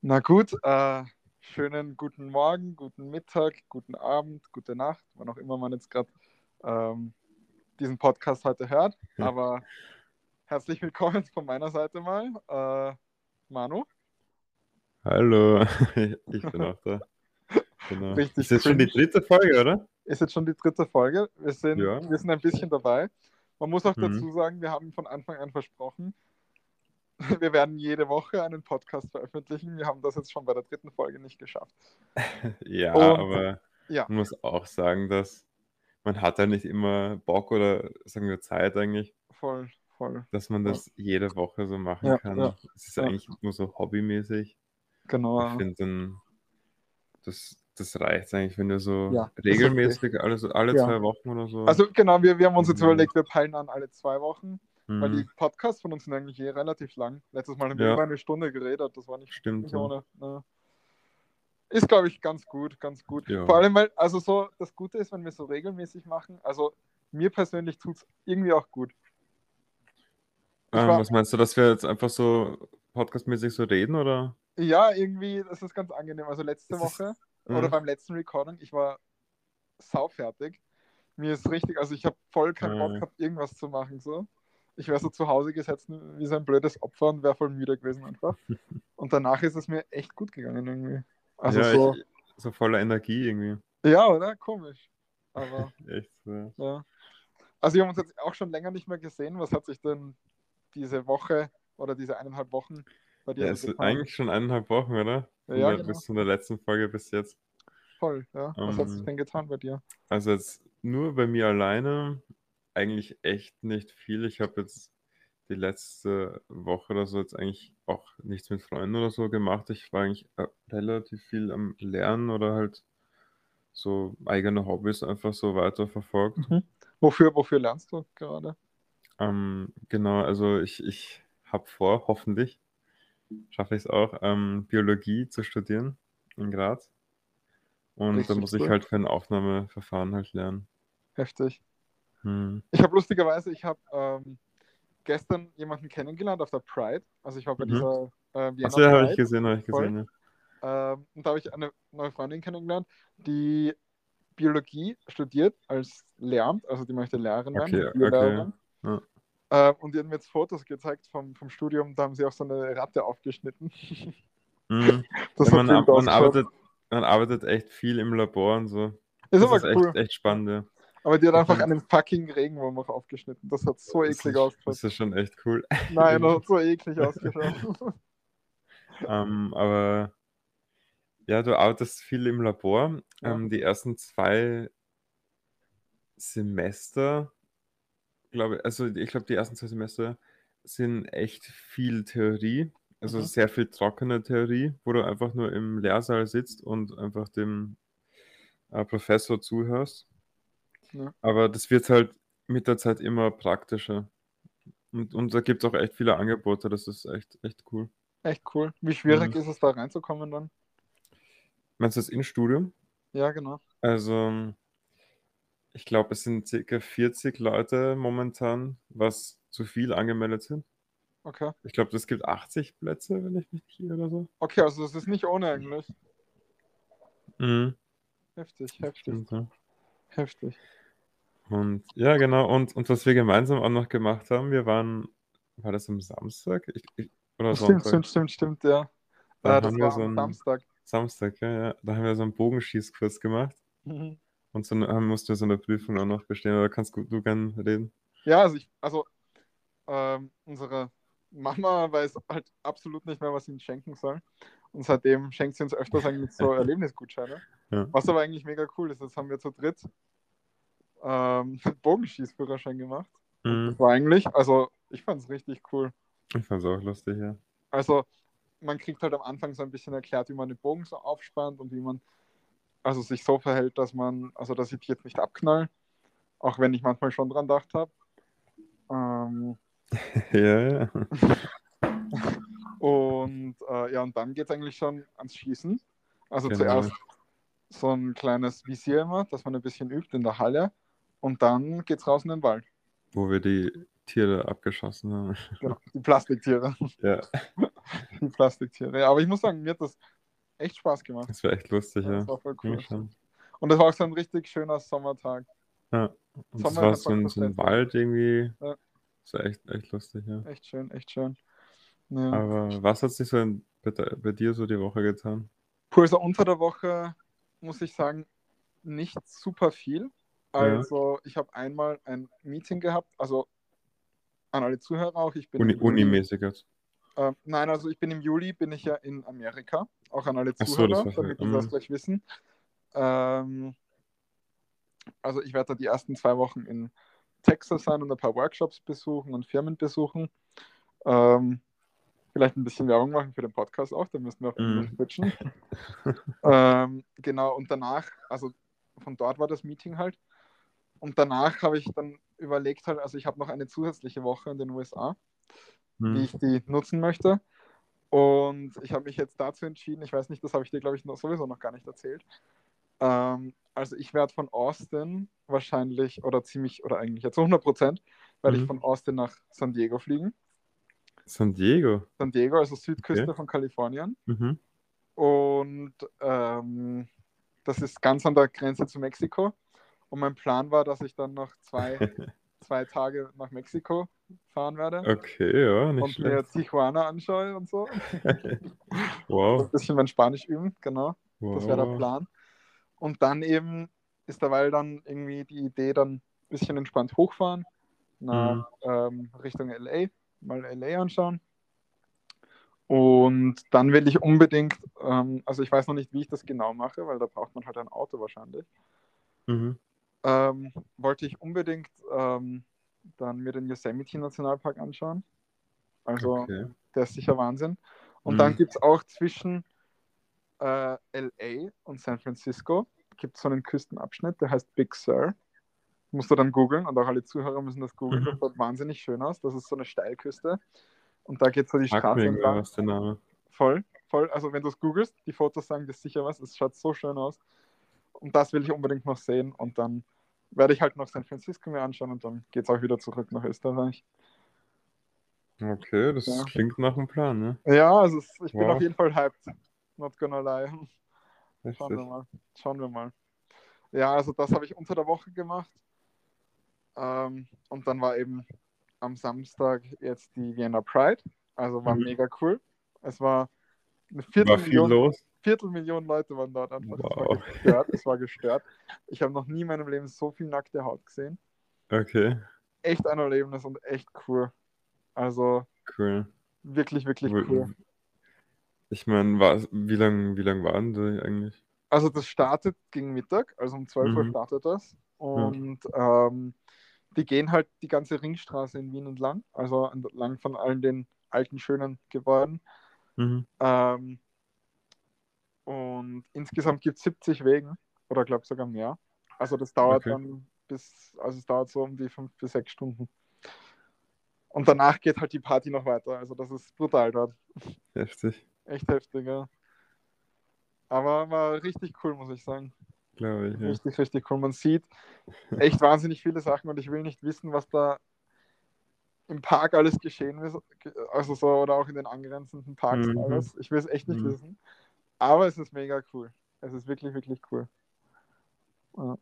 Na gut, schönen guten Morgen, guten Mittag, guten Abend, gute Nacht, wann auch immer man jetzt gerade diesen Podcast heute hört. Aber herzlich willkommen von meiner Seite mal. Manu, Hallo, ich bin auch da. Genau. richtig Ist jetzt schon die cringe. dritte Folge, oder? Ist jetzt schon die dritte Folge. Wir sind, Ja. wir sind ein bisschen dabei. Man muss auch Mhm. dazu sagen, wir haben von Anfang an versprochen, wir werden jede Woche einen Podcast veröffentlichen. Wir haben das jetzt schon bei der dritten Folge nicht geschafft. Ja, Und aber ja, man muss auch sagen, dass man hat ja nicht immer Bock oder sagen wir Zeit eigentlich, voll, voll, dass man voll. das jede Woche so machen Ja, ja, kann. Es ist ja, eigentlich nur so hobbymäßig. Ich genau. finde dann, das reicht eigentlich, wenn wir so Ja, ist okay. regelmäßig, alle Ja. 2 Wochen oder so. Also genau, wir haben uns jetzt Mhm. überlegt, wir peilen an alle 2 Wochen, weil die Mhm. Podcasts von uns sind eigentlich relativ lang. Letztes Mal haben wir über Ja, eine Stunde geredet, das war stimmt. nicht Ja. ohne. Ne. Ist, glaube ich, ganz gut, ganz gut. Vor Ja. allem, weil, also so, das Gute ist, wenn wir so regelmäßig machen, also mir persönlich tut es irgendwie auch gut. Ich war, Was meinst du, dass wir jetzt einfach so podcastmäßig so reden, oder? ja, irgendwie, das ist ganz angenehm. Also letzte Ist es, Woche oder äh, beim letzten Recording, ich war saufertig. Mir ist richtig, also ich habe voll keinen Bock äh, gehabt, irgendwas zu machen. So. Ich wäre so zu Hause gesessen wie so ein blödes Opfer und wäre voll müde gewesen einfach. Und danach ist es mir echt gut gegangen irgendwie. Also ja, so, so voller Energie irgendwie. ja, oder? Komisch. Aber Echt so. ja. Also wir haben uns jetzt auch schon länger nicht mehr gesehen. Was hat sich denn diese Woche oder diese 1,5 Wochen bei dir Ja, so es ist getan? eigentlich schon 1,5 Wochen, oder? Ja, genau. Bis zu der letzten Folge bis jetzt. Voll, ja. Was hat sich Ähm, denn getan bei dir? also jetzt nur bei mir alleine eigentlich echt nicht viel. Ich habe jetzt die letzte Woche oder so jetzt eigentlich auch nichts mit Freunden oder so gemacht. Ich war eigentlich relativ viel am Lernen oder halt so eigene Hobbys einfach so weiterverfolgt. Mhm. Wofür lernst du gerade? Genau, also ich habe vor, hoffentlich schaffe ich es auch, Biologie zu studieren in Graz. Und da Richtig muss ich cool. halt für ein Aufnahmeverfahren halt lernen. Heftig. Hm. Ich habe lustigerweise, ich habe gestern jemanden kennengelernt auf der Pride. Also ich war bei Mhm. dieser Vienna Achso, ja, Pride habe ich voll. gesehen, ja. Und da habe ich eine neue Freundin kennengelernt, die Biologie studiert als Lehramt, also die möchte Lehrerin werden, Okay, also okay. Biolehrerin. Ja. Und die hat mir jetzt Fotos gezeigt vom Studium, da haben sie auch so eine Ratte aufgeschnitten. Mhm. Ja, Das hat wild ausgeschaut. man arbeitet echt viel im Labor und so. Ist Das aber ist echt, cool. echt Ja. spannend, ja. Aber die hat Ich einfach find, einen fucking Regenwurm auch aufgeschnitten. Das hat so eklig ausgeschaut. das ist schon echt cool, Nein, das irgendwie. hat so eklig ausgeschaut. Aber ja, du arbeitest viel im Labor. Ja. Die ersten 2 Semester, ich glaube, die ersten 2 Semester sind echt viel Theorie, also Mhm. sehr viel trockene Theorie, wo du einfach nur im Lehrsaal sitzt und einfach dem Professor zuhörst. Ja. Aber das wird halt mit der Zeit immer praktischer. Und da gibt es auch echt viele Angebote, das ist echt, echt cool. Echt cool. Wie schwierig Hm. ist es da reinzukommen dann? Meinst du das In-Studium? Ja, genau. Also, ich glaube, es sind circa 40 Leute momentan, was zu viel angemeldet sind. Okay. Ich glaube, es gibt 80 Plätze, wenn ich mich nicht irre oder so. Okay, also das ist nicht ohne eigentlich. Mhm. Heftig, heftig, Stimmt, ja. heftig. Und ja, genau. Und was wir gemeinsam auch noch gemacht haben, war das am Samstag? Oder Stimmt, Sonntag? stimmt, stimmt, stimmt, ja. Da Das haben wir war so am einen Samstag. Samstag, ja, ja. Da haben wir so einen Bogenschießkurs gemacht. Mhm. Und mussten wir so eine Prüfung auch noch bestehen. Oder kannst du gern reden? Ja, also unsere Mama weiß halt absolut nicht mehr, was sie uns schenken soll. Und seitdem schenkt sie uns öfters eigentlich so Erlebnisgutscheine. Ja. Was aber eigentlich mega cool ist. Jetzt haben wir zu dritt einen Bogenschießführerschein gemacht. Und das Mhm. war eigentlich, also ich fand es richtig cool. Ich fand's auch lustig, ja. Also man kriegt halt am Anfang so ein bisschen erklärt, wie man den Bogen so aufspannt und wie man also sich so verhält, dass ich die jetzt nicht abknall, auch wenn ich manchmal schon dran gedacht habe. Ähm, Ja, ja. und dann geht es eigentlich schon ans Schießen. Also Genau. zuerst so ein kleines Visier immer, dass man ein bisschen übt in der Halle und dann geht es raus in den Wald. Wo wir die Tiere abgeschossen haben. Genau, die Plastiktiere. Ja. Die Plastiktiere. Ja, aber ich muss sagen, mir hat das echt Spaß gemacht. Das wäre echt lustig, Ja, das ja. war voll cool. Schon. Und das war auch so ein richtig schöner Sommertag. Ja. Und das Sommer ist war so einfach in das so einem Beste. Wald irgendwie. Ja, Das war echt lustig, ja. echt schön, echt schön. Ja. Aber was hat sich so bei dir so die Woche getan? Puh, also unter der Woche muss ich sagen, nicht super viel. Ja. Also ich habe einmal ein Meeting gehabt, also an alle Zuhörer auch, ich bin im Juli, Unimäßig jetzt. nein, also ich bin im Juli, bin ich ja in Amerika, auch an alle Ach so, das Zuhörer, war damit die das gleich wissen. Ähm, also ich werde da die ersten 2 Wochen in Texas sein und ein paar Workshops besuchen und Firmen besuchen. Ähm, vielleicht ein bisschen Werbung machen für den Podcast auch, da müssen wir auf Englisch switchen. Genau, und danach, also von dort war das Meeting halt. Und danach habe ich dann überlegt, halt, also ich habe noch eine zusätzliche Woche in den USA, wie ich die nutzen möchte. Und ich habe mich jetzt dazu entschieden, ich weiß nicht, das habe ich dir, glaube ich, sowieso noch gar nicht erzählt. Also ich werde von Austin wahrscheinlich oder ziemlich, oder eigentlich jetzt zu 100%, werde ich von Austin nach San Diego fliegen. San Diego. San Diego, also Südküste Okay. von Kalifornien. Mhm. Und das ist ganz an der Grenze zu Mexiko. Und mein Plan war, dass ich dann noch zwei Tage nach Mexiko fahren werde Okay, ja, nicht und mir schlecht. Tijuana anschaue und so. So ein Wow. bisschen mein Spanisch üben, genau. Das wäre der Wow. Plan. Und dann eben ist derweil dann irgendwie die Idee, dann ein bisschen entspannt hochfahren nach Richtung LA, mal LA anschauen. Und dann will ich unbedingt, also ich weiß noch nicht, wie ich das genau mache, weil da braucht man halt ein Auto wahrscheinlich. Mhm. Wollte ich unbedingt dann mir den Yosemite Nationalpark anschauen. Also Okay. der ist sicher Wahnsinn. Und dann gibt es auch zwischen LA und San Francisco gibt so einen Küstenabschnitt, der heißt Big Sur. Musst du dann googeln und auch alle Zuhörer müssen das googeln. Das sieht wahnsinnig schön aus. Das ist so eine Steilküste und da geht so die Sag mir Straße irgendwie entlang. was, der Name. Voll, voll. Also wenn du es googelst, die Fotos sagen das sicher was. Es schaut so schön aus. Und das will ich unbedingt noch sehen. Und dann werde ich halt noch San Francisco mir anschauen und dann geht es auch wieder zurück nach Österreich. Okay, das Ja, klingt nach einem Plan, ne? ja, also ich bin auf Wow, jeden Fall hyped. Not gonna lie. Schauen wir richtig. mal. Schauen wir mal. Ja, also das habe ich unter der Woche gemacht. Und dann war eben am Samstag jetzt die Vienna Pride. Also war mega cool. Es war eine War viel los? Viertelmillion Leute waren dort einfach. Es war Wow. gestört. Es war gestört. Ich habe noch nie in meinem Leben so viel nackte Haut gesehen. Okay, Echt ein Erlebnis und echt cool. Also cool. wirklich, wirklich cool. Ich meine, wie lang waren die eigentlich? Also das startet gegen Mittag, also um 12 Uhr Mhm. startet das. Ja. Und die gehen halt die ganze Ringstraße in Wien entlang, also entlang von allen den alten, schönen Gebäuden. Mhm. Ähm, und insgesamt gibt es 70 Wegen oder glaube sogar mehr. Also das dauert Okay, dann also es dauert so um die 5 bis 6 Stunden. Und danach geht halt die Party noch weiter. Also das ist brutal dort. heftig, Echt heftig, ja. Aber war richtig cool, muss ich sagen. glaube ich, ja. Richtig, richtig cool. Man sieht echt wahnsinnig viele Sachen und ich will nicht wissen, was da im Park alles geschehen ist. Also so, oder auch in den angrenzenden Parks und Mhm. alles. Ich will es echt nicht Mhm. wissen. Aber es ist mega cool. Es ist wirklich, wirklich cool. Ja.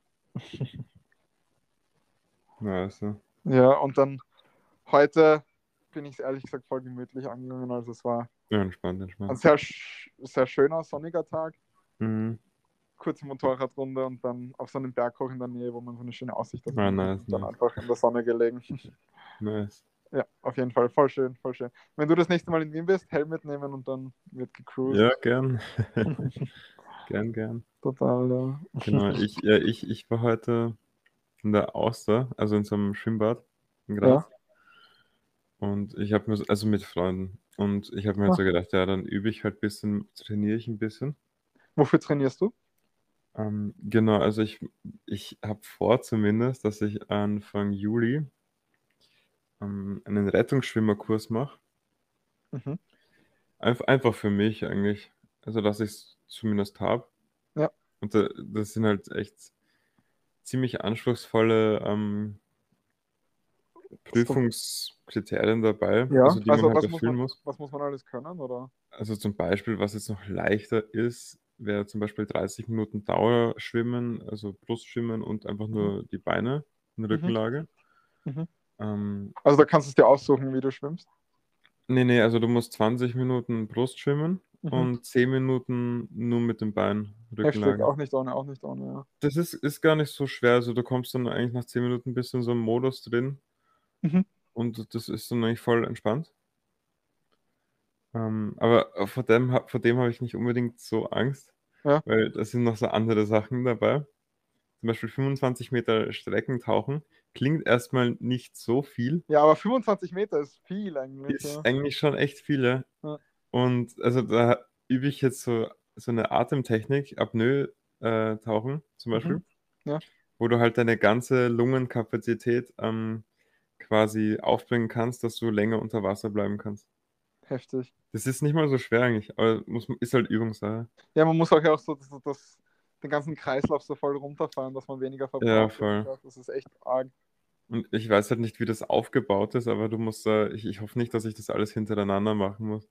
Also, Ja, und dann heute bin ich ehrlich gesagt voll gemütlich angegangen. Also es war ja, entspannt, ein entspannt. sehr schöner, sonniger Tag. Mhm. Kurze Motorradrunde und dann auf so einem Berg hoch in der Nähe, wo man so eine schöne Aussicht auf Ah, Wien hat nice, und dann nice, einfach in der Sonne gelegen. nice. Ja, auf jeden Fall. Voll schön, voll schön. Wenn du das nächste Mal in Wien bist, Helm mitnehmen und dann wird gecruised. Ja, gern. Gern. Total, ja. Genau, ich war heute in der Auster, also in so einem Schwimmbad in Ja. Graz. Und ich habe mir, also mit Freunden, und ich habe mir halt Ah, so gedacht, ja, dann übe ich halt ein bisschen, trainiere ich ein bisschen. wofür trainierst du? Genau, also ich habe vor zumindest, dass ich Anfang Juli einen Rettungsschwimmerkurs mache. Mhm. Einfach für mich eigentlich. Also, dass ich es zumindest habe. Ja. Und das sind halt echt ziemlich anspruchsvolle Prüfungskriterien dabei, Ja, also die man also halt erfüllen muss. was muss man alles können, oder? Also zum Beispiel, was jetzt noch leichter ist, wäre zum Beispiel 30 Minuten Dauerschwimmen, also Brustschwimmen und einfach Mhm. nur die Beine in Mhm. Rückenlage. Mhm. Ähm, Also da kannst du es dir aussuchen, wie du schwimmst. nee, also du musst 20 Minuten Brustschwimmen Mhm. und 10 Minuten nur mit dem Bein Heftig, Rückenlage. auch nicht ohne, ja. Das ist gar nicht so schwer. Also du kommst dann eigentlich nach 10 Minuten ein bisschen so im Modus drin Mhm. und das ist dann eigentlich voll entspannt. Aber vor dem habe ich nicht unbedingt so Angst, Ja. weil da sind noch so andere Sachen dabei. Zum Beispiel 25 Meter Streckentauchen klingt erstmal nicht so viel, Ja, aber 25 Meter ist viel eigentlich, ist ja. eigentlich schon echt viele. Ja. Und also da übe ich jetzt so eine Atemtechnik, Apnoe-Tauchen zum Mhm. Beispiel, Ja, wo du halt deine ganze Lungenkapazität quasi aufbringen kannst, dass du länger unter Wasser bleiben kannst. heftig. Das ist nicht mal so schwer eigentlich, aber ist halt Übungssache. Ja, man muss auch ja auch so den ganzen Kreislauf so voll runterfahren, dass man weniger Ja, verbraucht. voll. Das ist echt arg. Und ich weiß halt nicht, wie das aufgebaut ist, aber du musst da, ich hoffe nicht, dass ich das alles hintereinander machen muss.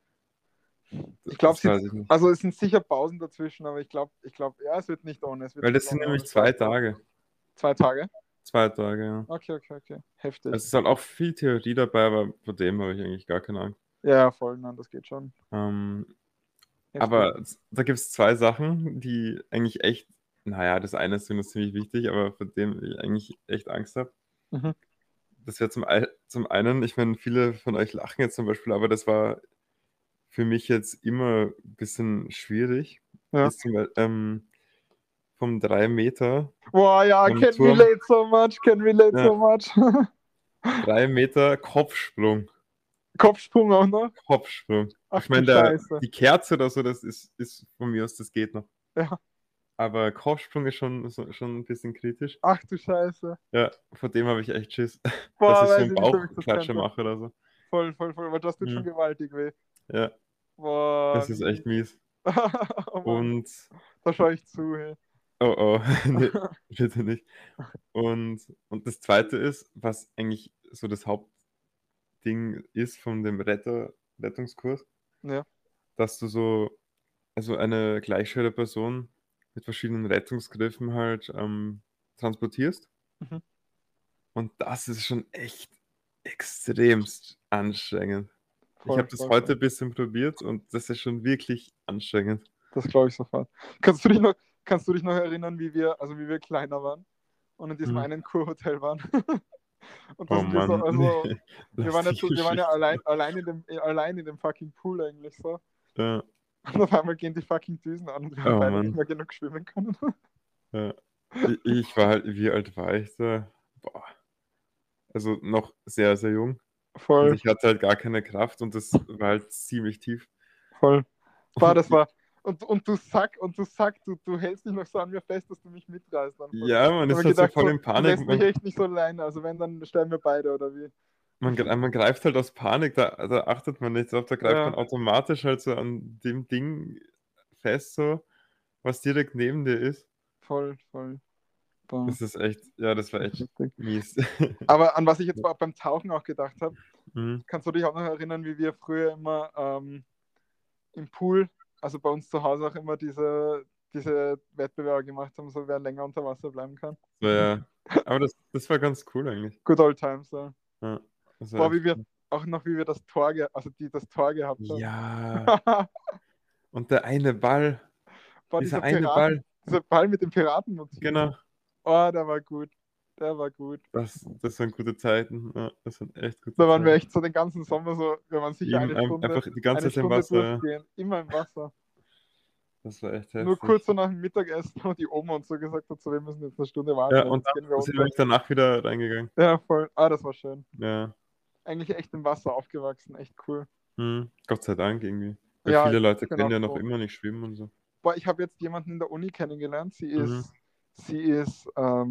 Ich glaube, Das weiß ich nicht. also es sind sicher Pausen dazwischen, aber ja, es wird nicht ohne, es wird Weil nicht das sind ohne, aber nämlich es zwei passt schon. Tage. 2 Tage? 2 Tage, ja. Okay. Heftig. Es ist halt auch viel Theorie dabei, aber vor dem habe ich eigentlich gar keine Angst. Ja, voll, nein, das geht schon. Ähm, Heftig. aber da gibt es zwei Sachen, die eigentlich echt, naja, das eine ist mir ziemlich wichtig, aber vor dem ich eigentlich echt Angst habe. Mhm. Das wäre zum einen, ich meine, viele von euch lachen jetzt zum Beispiel, aber das war für mich jetzt immer ein bisschen schwierig, Ja. ist zum Beispiel vom 3 Meter Boah, ja, am can Turm, relate so much, can relate ja, so much. 3 Meter Kopfsprung. Kopfsprung auch noch? Kopfsprung. Ach Ich du meine, Scheiße. die Kerze oder so, das ist von mir aus, das geht noch. Ja. Aber Kopfsprung ist schon ein bisschen kritisch. Ach du Scheiße. Ja, vor dem habe ich echt Schiss, dass Boah, ich so weiß einen ich nicht, ob ich das Bauchklatscher könnte. mache oder so. Voll, weil das tut schon Hm. gewaltig weh. Ja, Boah, das ist echt mies. mies. Oh Mann, Und, da schaue ich zu, hey. oh, nee, bitte nicht. Und das Zweite ist, was eigentlich so das Hauptding ist von dem Rettungskurs, Ja. dass du also eine gleichschwere Person mit verschiedenen Rettungsgriffen halt transportierst. Mhm. Und das ist schon echt extremst anstrengend. Ich habe das Voll. heute ein bisschen probiert und das ist schon wirklich anstrengend. Das glaube ich sofort. Kannst du dich noch erinnern, wie wir kleiner waren und in diesem Hm. einen Kurhotel waren? Und da Oh sind wir so, Mann, nee, also, lass die wir waren ja Geschichte. allein in dem fucking Pool eigentlich so. Ja, Und auf einmal gehen die fucking Düsen an und wir haben oh beide nicht Mann. mehr genug schwimmen können. Ja. Ich war halt, wie alt war ich da? Boah, also noch sehr, sehr jung. Und Voll, ich hatte halt gar keine Kraft und das war halt ziemlich tief. voll. Boah, Und das war. Du hältst dich noch so an mir fest, dass du mich mitreißt einfach. ja, man Ich habe ist mir halt so gedacht, voll so, in du Panik. lässt mich echt nicht so alleine. Also wenn, dann sterben wir beide, oder wie? Man greift halt aus Panik, da achtet man nicht drauf, da greift man Ja, automatisch halt so an dem Ding fest, so, was direkt neben dir ist. voll. Boah, Das ist echt, ja, das war das ist echt lustig. mies. Aber an was ich jetzt beim Tauchen auch gedacht habe, Mhm. kannst du dich auch noch erinnern, wie wir früher immer im Pool, also bei uns zu Hause auch immer diese Wettbewerbe gemacht haben, so wer länger unter Wasser bleiben kann. So, ja. Aber das war ganz cool eigentlich. Good old times, so. Ja, das war Boah, echt cool. wie wir das Tor gehabt haben. Ja, und der eine Ball, Boah, dieser eine Ball, dieser Ball mit dem Piratenmotiv. genau, Oh, der war gut. Der war gut. das waren gute Zeiten. Ja, das waren echt gute Da waren wir Zeiten. echt so den ganzen Sommer so, wir waren sicher Ihm einfach die ganze eine Zeit im Stunde Wasser, ja. durchgehen, immer im Wasser. Das war echt Nur kurz heftig. so nach dem Mittagessen, wo die Oma uns so gesagt hat, so, wir müssen jetzt eine Stunde Ja, warten, weil und sonst dann gehen wir sind wir unter. danach wieder reingegangen. Ja, voll. Ah, das war schön. Ja. Eigentlich echt im Wasser aufgewachsen, echt cool. Gott sei Dank irgendwie. Weil Ja, viele Leute ich bin können auch ja noch froh. immer nicht schwimmen und so. Boah, ich habe jetzt jemanden in der Uni kennengelernt. Mhm. Sie ist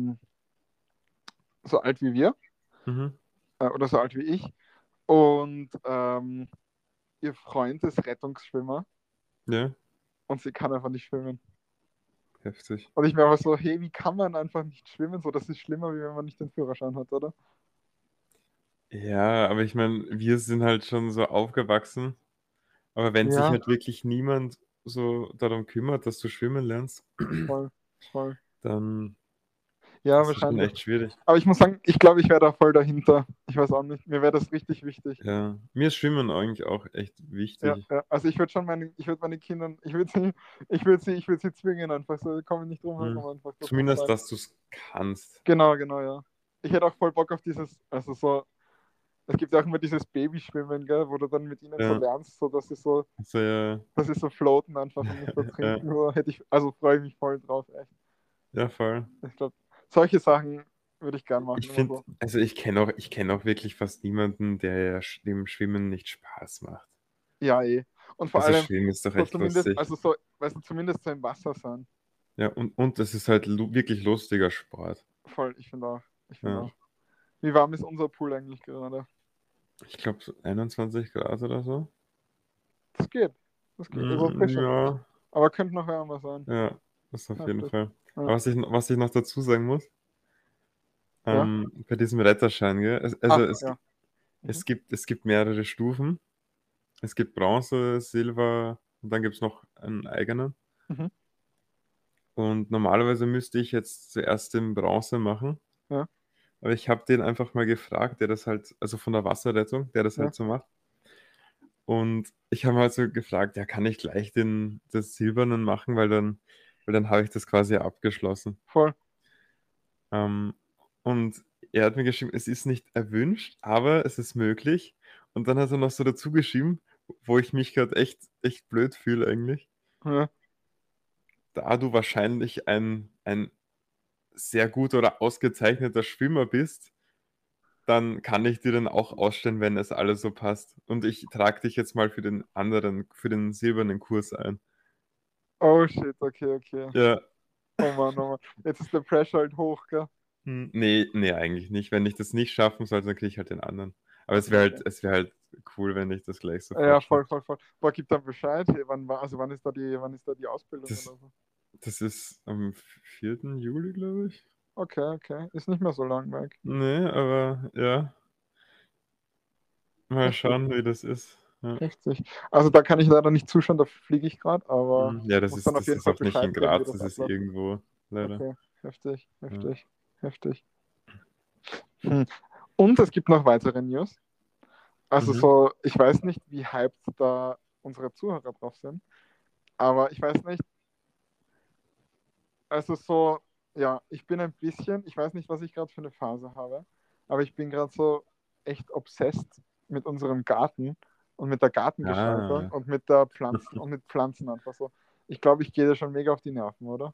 so alt wie wir Mhm. oder so alt wie ich. Und ihr Freund ist Rettungsschwimmer Ja, und sie kann einfach nicht schwimmen. heftig. Und ich mir aber so, hey, wie kann man einfach nicht schwimmen? So, das ist schlimmer, wie wenn man nicht den Führerschein hat, oder? Ja, aber ich meine, wir sind halt schon so aufgewachsen. Aber wenn sich Ja, halt wirklich niemand so darum kümmert, dass du schwimmen lernst, voll, voll. dann Ja, ist das schon wahrscheinlich. echt schwierig. Aber ich muss sagen, ich glaube, ich wäre da voll dahinter. Ich weiß auch nicht. Mir wäre das richtig wichtig. Ja, mir ist Schwimmen eigentlich auch echt Ja, wichtig. ja. Also ich würde meine Kindern, ich würde sie zwingen, einfach so, komme nicht drum Hm. herum, einfach das zu Zumindest, zeigen. dass du es kannst. Genau, genau, ja. Ich hätte auch voll Bock auf dieses, also so, es gibt ja auch immer dieses Babyschwimmen, gell, wo du dann mit ihnen so Ja, lernst, so also, ja, dass sie so floaten einfach und nicht ja, ertrinken. So, hätte ich, also freue ich mich voll drauf, echt. ja, voll. Ich glaube, solche Sachen würde ich gern machen, Ich immer finde, so. also ich kenne auch wirklich fast niemanden, dem Schwimmen nicht Spaß macht. Ja, eh. Und vor Also allem, Schwimmen ist doch so echt zumindest, lustig. also so, weißt du, zumindest so im Wasser sein. Ja, und es ist halt wirklich lustiger Sport. Voll, ich finde auch. Ich finde Ja. auch. Wie warm ist unser Pool eigentlich gerade? Ich glaube so 21 Grad oder so. Das geht. Das geht. Ist erfrischend. Ja, Aber könnte noch wärmer sein. ja, das auf jeden Heftig. Fall. Ja. Aber was ich noch dazu sagen muss, Ja. bei diesem Retterschein, gell? Also Ah, es, ja. gi- Mhm. es gibt mehrere Stufen. Es gibt Bronze, Silber und dann gibt es noch einen eigenen. Mhm. Und normalerweise müsste ich jetzt zuerst den Bronze machen. Ja. Aber ich habe den einfach mal gefragt, der das halt, also von der Wasserrettung, der das Ja. halt so macht. Und ich habe halt so gefragt, ja, kann ich gleich das Silbernen machen, weil dann habe ich das quasi abgeschlossen. Voll. Ähm, und er hat mir geschrieben, es ist nicht erwünscht, aber es ist möglich. Und dann hat er noch so dazu geschrieben, wo ich mich gerade echt, echt blöd fühle eigentlich. Ja. Da du wahrscheinlich ein sehr guter oder ausgezeichneter Schwimmer bist, dann kann ich dir dann auch ausstellen, wenn es alles so passt. Und ich trage dich jetzt mal für den silbernen Kurs ein. Oh shit, okay, okay. Ja, Oh Mann, oh Mann. Jetzt ist der Pressure halt hoch, gell? nee, nee, eigentlich nicht. Wenn ich das nicht schaffen sollte, dann kriege ich halt den anderen. Aber es Okay, wäre okay. halt, es wäre halt cool, wenn ich das gleich Ja, sofort voll, schaffe. voll, voll. Boah, gib dann Bescheid. Hey, wann ist da die Ausbildung Das, oder so? das ist am 4. Juli, glaube ich. Okay, okay. Ist nicht mehr so lang weg. Nee, aber ja, mal Heftig, schauen, wie das ist. Ja, heftig. Also da kann ich leider nicht zuschauen, da fliege ich gerade, aber Ja, das muss dann ist, auf das jeden ist Fall auch nicht in Bescheid geben, wie Graz, das das ist abläuft. irgendwo, leider. Okay, heftig, Ja. heftig, heftig. Hm. Und es gibt noch weitere News. Also Mhm. so, ich weiß nicht, wie hyped da unsere Zuhörer drauf sind, aber ich weiß nicht, also so, ja, ich bin ein bisschen, ich weiß nicht, was ich gerade für eine Phase habe, aber ich bin gerade so echt obsessed mit unserem Garten und mit der Gartengestaltung Ah. und mit der Pflanzen und mit Pflanzen einfach so. Ich glaube, ich gehe da schon mega auf die Nerven, oder?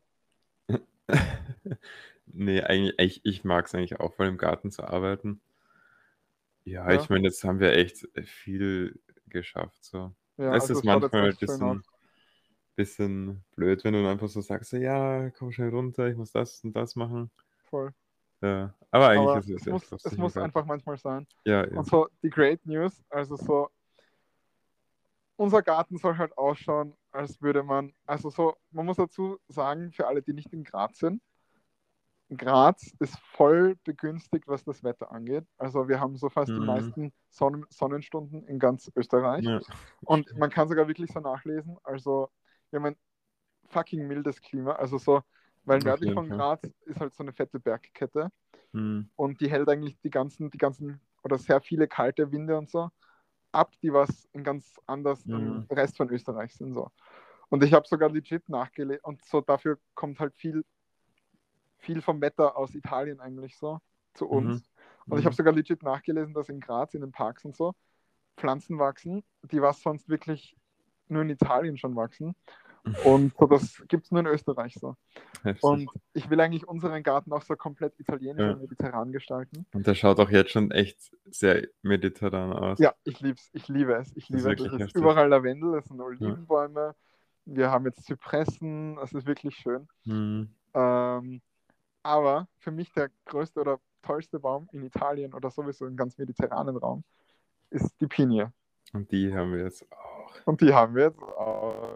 Nee, eigentlich, ich mag es eigentlich auch, voll im Garten zu arbeiten. Ja, Ja, ich meine, jetzt haben wir echt viel geschafft. So. ja, Es also ist es schaut jetzt manchmal ein echt schön aus. bisschen blöd, wenn du dann einfach so sagst, so, ja, komm schnell runter, ich muss das und das machen. Voll. Ja, aber eigentlich Aber ist es echt es lustig im muss Garten. einfach manchmal sein. Ja, Und eben. so die Great News, also so, unser Garten soll halt ausschauen, als würde man, also so, man muss dazu sagen, für alle, die nicht in Graz sind, Graz ist voll begünstigt, was das Wetter angeht. Also wir haben so fast die Mhm. meisten Sonnenstunden in ganz Österreich. Ja, Und man kann sogar wirklich so nachlesen. Also wir haben ein fucking mildes Klima. Also so, weil auf nördlich jeden von Fall. Graz ist halt so eine fette Bergkette. Mhm. Und die hält eigentlich die ganzen oder sehr viele kalte Winde und so ab, die was in ganz anders im Mhm. Rest von Österreich sind. So. Und ich habe sogar legit nachgelesen und so dafür kommt halt viel vom Wetter aus Italien eigentlich so zu Mhm. uns. Und ich habe Mhm. sogar legit nachgelesen, dass in Graz, in den Parks und so, Pflanzen wachsen, die was sonst wirklich nur in Italien schon wachsen. Und so, das gibt es nur in Österreich so. Heftig. Und ich will eigentlich unseren Garten auch so komplett italienisch Ja. und mediterran gestalten. Und der schaut auch jetzt schon echt sehr mediterran aus. Ja, ich lieb's, ich liebe es, ich Das ist liebe es. Es wirklich ist heftig. überall Lavendel, es sind Ja. Olivenbäume, wir haben jetzt Zypressen, es ist wirklich schön. Mhm. Ähm, Aber für mich der größte oder tollste Baum in Italien oder sowieso im ganz mediterranen Raum ist die Pinie. Und die haben wir jetzt auch. Und die haben wir jetzt auch.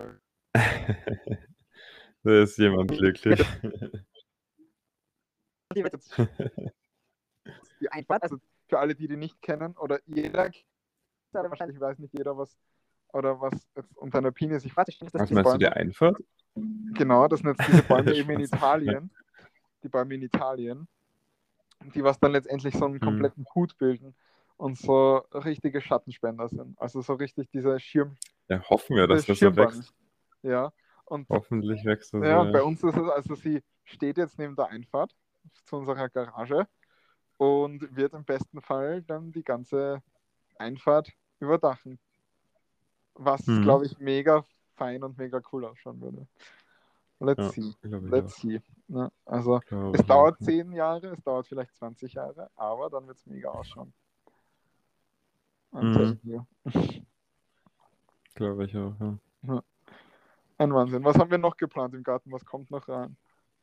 Da ist jemand Die wird glücklich. jetzt, die wird jetzt die Einfahrt, also für alle, die nicht kennen, oder jeder, aber wahrscheinlich weiß nicht jeder, was jetzt unter einer Pinie sich vorzustellen ist, dass Was diese meinst du, die Bäume, Einfahrt? genau, das sind jetzt diese Bäume eben in Spaß. Ja. Italien, die Bäume in Italien, die was dann letztendlich so einen kompletten Hut bilden und so richtige Schattenspender sind. Also so richtig dieser Ja, hoffen wir, dass das so Schirmbäume. wächst. Ja, und Hoffentlich wächst das ja, so. bei uns ist es, also sie steht jetzt neben der Einfahrt zu unserer Garage und wird im besten Fall dann die ganze Einfahrt überdachen. Was, glaube ich, mega fein und mega cool ausschauen würde. Let's Ja, see. glaube ich auch. Let's see. Ne? Also, Glaube es ich dauert auch. 10 Jahre, es dauert vielleicht 20 Jahre, aber dann wird es mega ausschauen. I'm telling you. Glaube ich auch, ja. Ja. Ein Wahnsinn. Was haben wir noch geplant im Garten? Was kommt noch rein?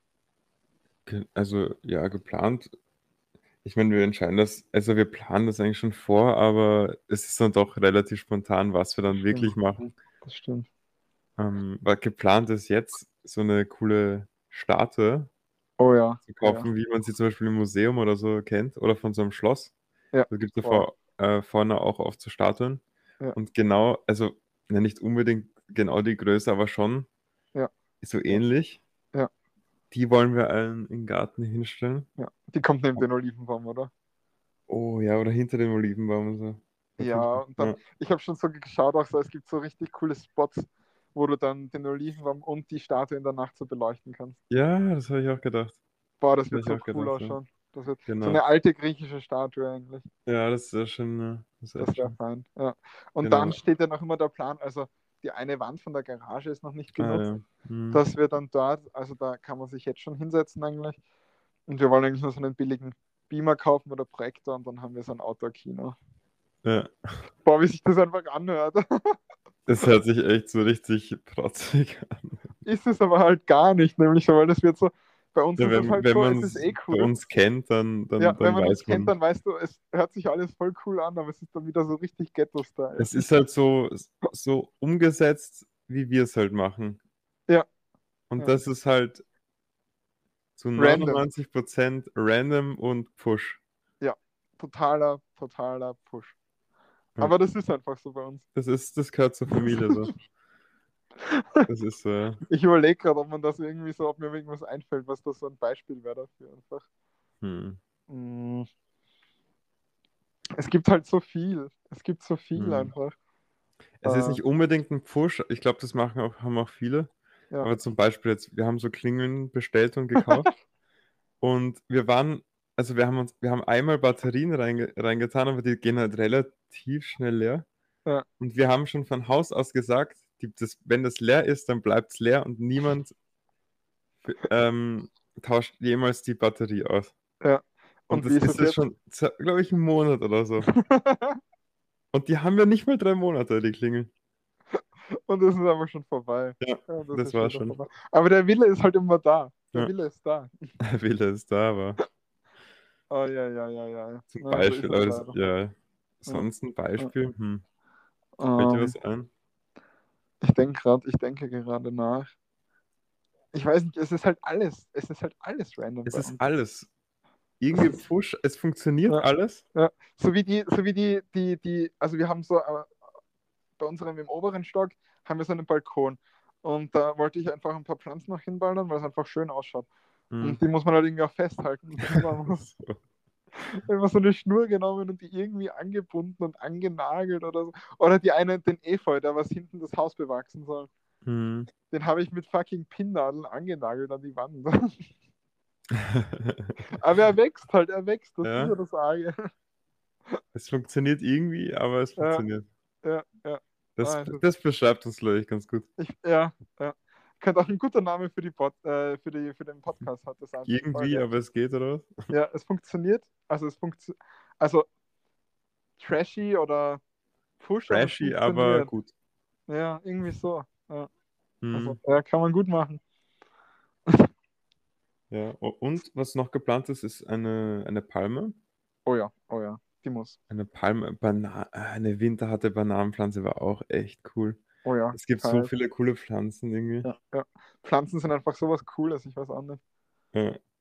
Also, ja, geplant. Ich meine, wir entscheiden das, also wir planen das eigentlich schon vor, aber es ist dann doch relativ spontan, was wir dann wirklich machen. Das stimmt. Weil geplant ist jetzt so eine coole Statue Oh ja. zu kaufen, wie man sie zum Beispiel im Museum oder so kennt oder von so einem Schloss. Ja. Da gibt es Wow. vorne auch oft so Statuen. Ja. Und genau, also ja, nicht unbedingt genau die Größe, aber schon Ja. so ähnlich. Ja. Die wollen wir allen in den Garten hinstellen. Ja. Die kommt neben den Olivenbaum, oder? Oh ja, oder hinter dem Olivenbaum und so. Ja, und dann, Ja. ich habe schon so geschaut, auch so, es gibt so richtig coole Spots, wo du dann den Olivenbaum und die Statue in der Nacht so beleuchten kannst. Ja, das habe ich auch gedacht. Boah, das Das wird habe so ich auch cool gedacht, ja. ausschauen. Das wird so Genau. eine alte griechische Statue eigentlich. Ja, das ist ja schon, das ist Das echt wäre schön. fein. Ja. Und Genau. dann steht ja noch immer der Plan, also die eine Wand von der Garage ist noch nicht genutzt, ja. dass wir dann dort, also da kann man sich jetzt schon hinsetzen eigentlich. Und wir wollen eigentlich nur so einen billigen Beamer kaufen oder Projektor und dann haben wir so ein Outdoor-Kino. Ja. Boah, wie sich das einfach anhört. Das hört sich echt so richtig protzig an. Ist es aber halt gar nicht, nämlich so, weil das wird so, bei uns Ja, ist es halt wenn so, man es ist eh bei cool. uns kennt, dann Ja, wenn man uns weiß kennt, man. dann weißt du, es hört sich alles voll cool an, aber es ist dann wieder so richtig Ghetto-Style. Es ist halt so umgesetzt, wie wir es halt machen. Ja. Und Ja. das ist halt zu Random. 99% random und Push. Ja, totaler Push. Ja. Aber das ist einfach so bei uns. Das gehört zur Familie so. Das ist Ich überlege gerade, ob man das irgendwie so, ob mir irgendwas einfällt, was da so ein Beispiel wäre dafür einfach. Es gibt halt so viel. Es gibt so viel einfach. Es ist nicht unbedingt ein Push. Ich glaube, das haben auch viele. Ja. Aber zum Beispiel jetzt, wir haben so Klingeln bestellt und gekauft. Und wir haben einmal Batterien reingetan, aber die gehen halt relativ schnell leer. Ja. Und wir haben schon von Haus aus gesagt, wenn das leer ist, dann bleibt es leer und niemand tauscht jemals die Batterie aus. Ja. Und wie das ist ist es jetzt schon, glaube ich, 1 Monat oder so. Und die haben ja nicht mal 3 Monate, die Klingeln. Und das ist aber schon vorbei. Ja, das das ist war wieder schon. vorbei. Aber der Wille ist halt immer da. Der Ja. Wille ist da. Der Wille ist da, aber Oh ja. zum Na, Beispiel, so ist aber es das, leider. ja, sonst ein Beispiel, fällt dir Ähm, was ein? ich denke gerade nach. Ich weiß nicht, es ist halt alles random Es bei ist uns. alles irgendwie Push, es funktioniert alles. Ja. So wie die, also wir haben so, bei unserem im oberen Stock haben wir so einen Balkon. Und da wollte ich einfach ein paar Pflanzen noch hinballern, weil es einfach schön ausschaut. Und die muss man halt irgendwie auch festhalten. So. Immer so eine Schnur genommen und die irgendwie angebunden und angenagelt oder so. Oder den Efeu, der was hinten das Haus bewachsen soll. Den habe ich mit fucking Pinnnadeln angenagelt an die Wand. Aber er wächst. Das ist ja das Arge. Es funktioniert irgendwie, aber es funktioniert. Ja. Das beschreibt uns, glaube ich, ganz gut. Ja. Könnte auch ein guter Name für den Podcast heute sein. Irgendwie, aber es geht, oder was? Ja, es funktioniert. Also trashy oder Push, Trashy, aber funktioniert. gut. Ja, irgendwie so. Ja. Also, kann man gut machen. Ja, und was noch geplant ist eine Palme. Oh ja, die muss. Eine Palme, eine winterharte Bananenpflanze war auch echt cool. Oh ja. Es gibt so viele coole Pflanzen irgendwie. Ja. Pflanzen sind einfach sowas Cooles, ich weiß auch nicht. Ja.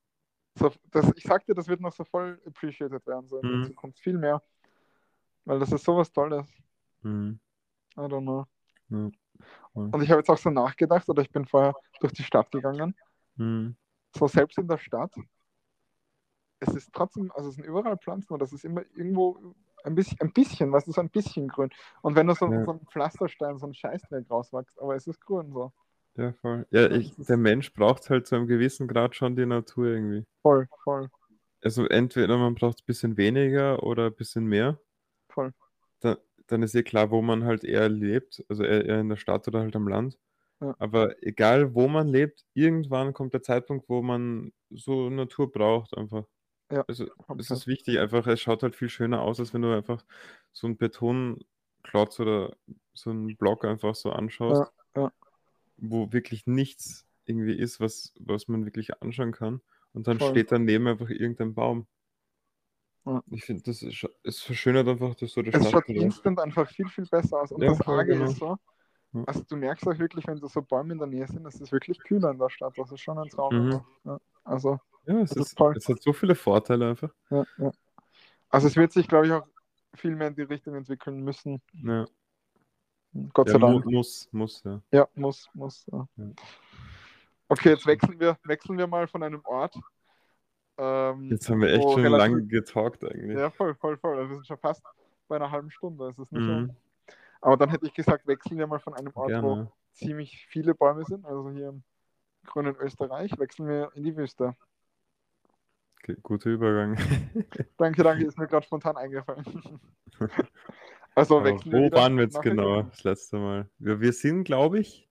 Ich sag dir, das wird noch so voll appreciated werden, so in der Mhm. Zukunft. Viel mehr. Weil das ist sowas Tolles. Mhm. I don't know. Ja, voll. Und ich habe jetzt auch so nachgedacht, oder ich bin vorher durch die Stadt gegangen. Mhm. So selbst in der Stadt, es ist trotzdem, also es sind überall Pflanzen, oder es ist immer irgendwo ein bisschen, weißt du, so ein bisschen grün. Und wenn du so, Ja, so ein Pflasterstein, so ein Scheißdreck rauswächst, aber es ist grün so. ja, voll. Ja, Ja, es der ist Mensch braucht halt zu einem gewissen Grad schon die Natur irgendwie. voll, voll, Also entweder man braucht ein bisschen weniger oder ein bisschen mehr. voll. Da, dann ist eh klar, wo man halt eher lebt, also eher in der Stadt oder halt am Land. Ja, Aber egal, wo man lebt, irgendwann kommt der Zeitpunkt, wo man so Natur braucht einfach. ja, Also es komplett. ist wichtig, einfach, es schaut halt viel schöner aus, als wenn du einfach so einen Betonklotz oder so einen Block einfach so Ja, anschaust, ja, wo wirklich nichts irgendwie ist, was man wirklich anschauen kann. Und dann voll. steht daneben einfach irgendein Baum. Ja. Ich finde, es verschönert einfach das so die Es Stadt schaut oder? instant einfach viel, viel besser aus. Und Ja, das voll, Arge genau. ist so, Ja. also du merkst auch wirklich, wenn da so Bäume in der Nähe sind, es ist wirklich kühler in der Stadt. Das ist schon ein Traum Mhm. immer. Ja, also, Ja, das ist toll. es hat so viele Vorteile einfach. Ja, ja. Also es wird sich, glaube ich, auch viel mehr in die Richtung entwickeln müssen. Ja, Gott ja sei Dank. muss, ja. Ja, muss. Ja. Ja. Okay, jetzt wechseln wir mal von einem Ort, Jetzt haben wir echt wo schon relativ, lange getalkt eigentlich. ja, voll. Also wir sind schon fast bei einer halben Stunde. Es ist nicht mehr. Mhm. Aber dann hätte ich gesagt, wechseln wir mal von einem Ort, wo Gerne. ziemlich viele Bäume sind, also hier im grünen Österreich, wechseln wir in die Wüste. Guter Übergang. Danke, ist mir gerade spontan eingefallen. Also Aber wechseln wir wo wieder waren wir jetzt nach genau Ägypten. das letzte Mal? Wir sind, glaube ich,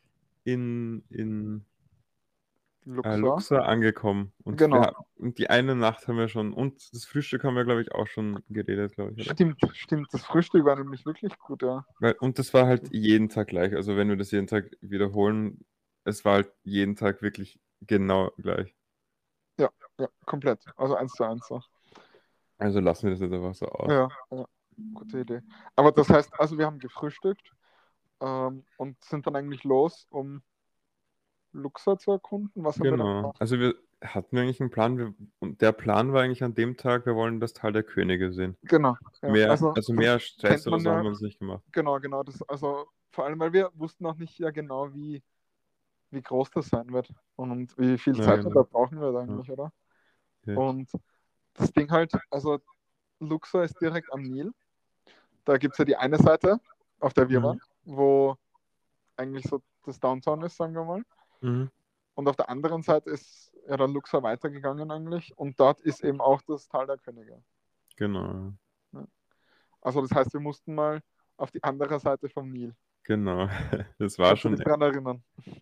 in Luxor. Luxor angekommen. Genau. Und die eine Nacht haben wir schon. Und das Frühstück haben wir, glaube ich, auch schon geredet, glaube ich, oder? Stimmt. Das Frühstück war nämlich wirklich gut, ja. Und das war halt jeden Tag gleich. Also wenn wir das jeden Tag wiederholen, es war halt jeden Tag wirklich genau gleich. Ja, komplett. Also 1:1 so. Also lassen wir das jetzt einfach so aus. Ja, gute Idee. Aber das heißt, also wir haben gefrühstückt und sind dann eigentlich los, um Luxor zu erkunden. Was haben wir dann Genau. gemacht? Also wir hatten eigentlich einen Plan. Und der Plan war eigentlich an dem Tag, wir wollen das Tal der Könige sehen. Genau, ja. Also Also das mehr Stress kennt oder man so haben ja, wir uns nicht gemacht. genau. Also vor allem, weil wir wussten noch nicht ja genau, wie groß das sein wird und wie viel Ja, Zeit wir da genau. brauchen wird Ja, eigentlich, oder? okay. Und das Ding halt, also Luxor ist direkt am Nil. Da gibt es ja die eine Seite, auf der wir Mhm. waren, wo eigentlich so das Downtown ist, sagen wir mal. Mhm. Und auf der anderen Seite ist ja dann Luxor weitergegangen eigentlich. Und dort ist eben auch das Tal der Könige. Genau. Ja. Also das heißt, wir mussten mal auf die andere Seite vom Nil. Genau. Das war Kannst du dich schon, daran erinnern?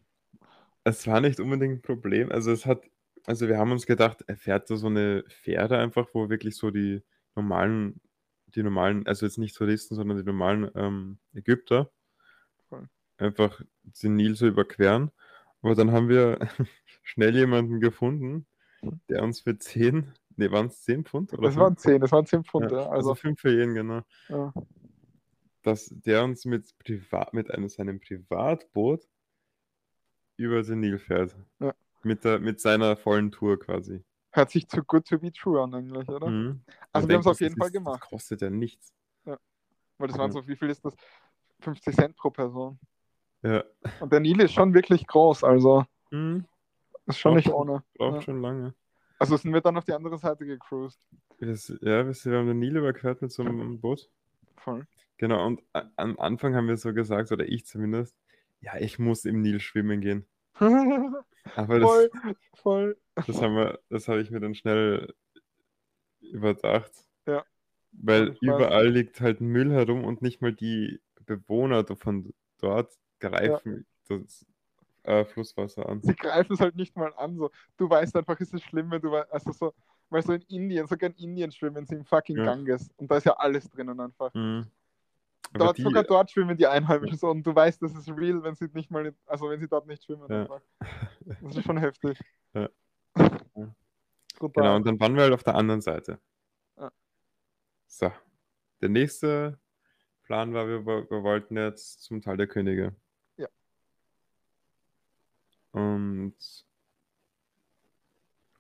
es war nicht unbedingt ein Problem. Also wir haben uns gedacht, er fährt da so eine Fähre einfach, wo wirklich so normalen, also jetzt nicht Touristen, sondern die normalen Ägypter Voll. einfach den Nil so überqueren. Aber dann haben wir schnell jemanden gefunden, der uns für 10, nee, waren es 10 Pfund oder Es 5? waren 10, es waren 10 Pfund, Ja, ja. also Also, 5 für jeden, genau. ja, Dass der uns seinem Privatboot über den Nil fährt. ja. Mit seiner vollen Tour quasi. Hört sich zu good to be true an eigentlich, oder? Mhm. Man Also wir haben es denkt, auf jeden Fall das gemacht. kostet ja nichts. Ja. Weil das waren Ja. so, wie viel ist das? 50 Cent pro Person. Ja. Und der Nil ist schon wirklich groß, also Mhm. ist schon Braucht nicht schon, ohne. braucht Ja. schon lange. Also sind wir dann auf die andere Seite gecruised. Wir haben den Nil überquert mit so einem Boot. Voll. Genau, und am Anfang haben wir so gesagt, oder ich zumindest, ja, ich muss im Nil schwimmen gehen. Aber voll, voll. das habe ich mir dann schnell überdacht, Ja, weil ich weiß. überall liegt halt Müll herum und nicht mal die Bewohner von dort Ja. greifen das Flusswasser an. Sie greifen es halt nicht mal an. So. Du weißt einfach, es ist schlimm, wenn du weißt, also so, weil so in Indien, sogar in Indien schwimmen sie im fucking Ja. Ganges. Und da ist ja alles drinnen einfach. Mhm. Aber Dort, sogar dort schwimmen die Einheimischen so und du weißt, das ist real, wenn sie nicht mal, also wenn sie dort nicht schwimmen ja, einfach. Das ist schon heftig. ja, ja. Genau, Brutal. und dann waren wir halt auf der anderen Seite. Ja. So, der nächste Plan war, wir wollten jetzt zum Tal der Könige. Ja. Und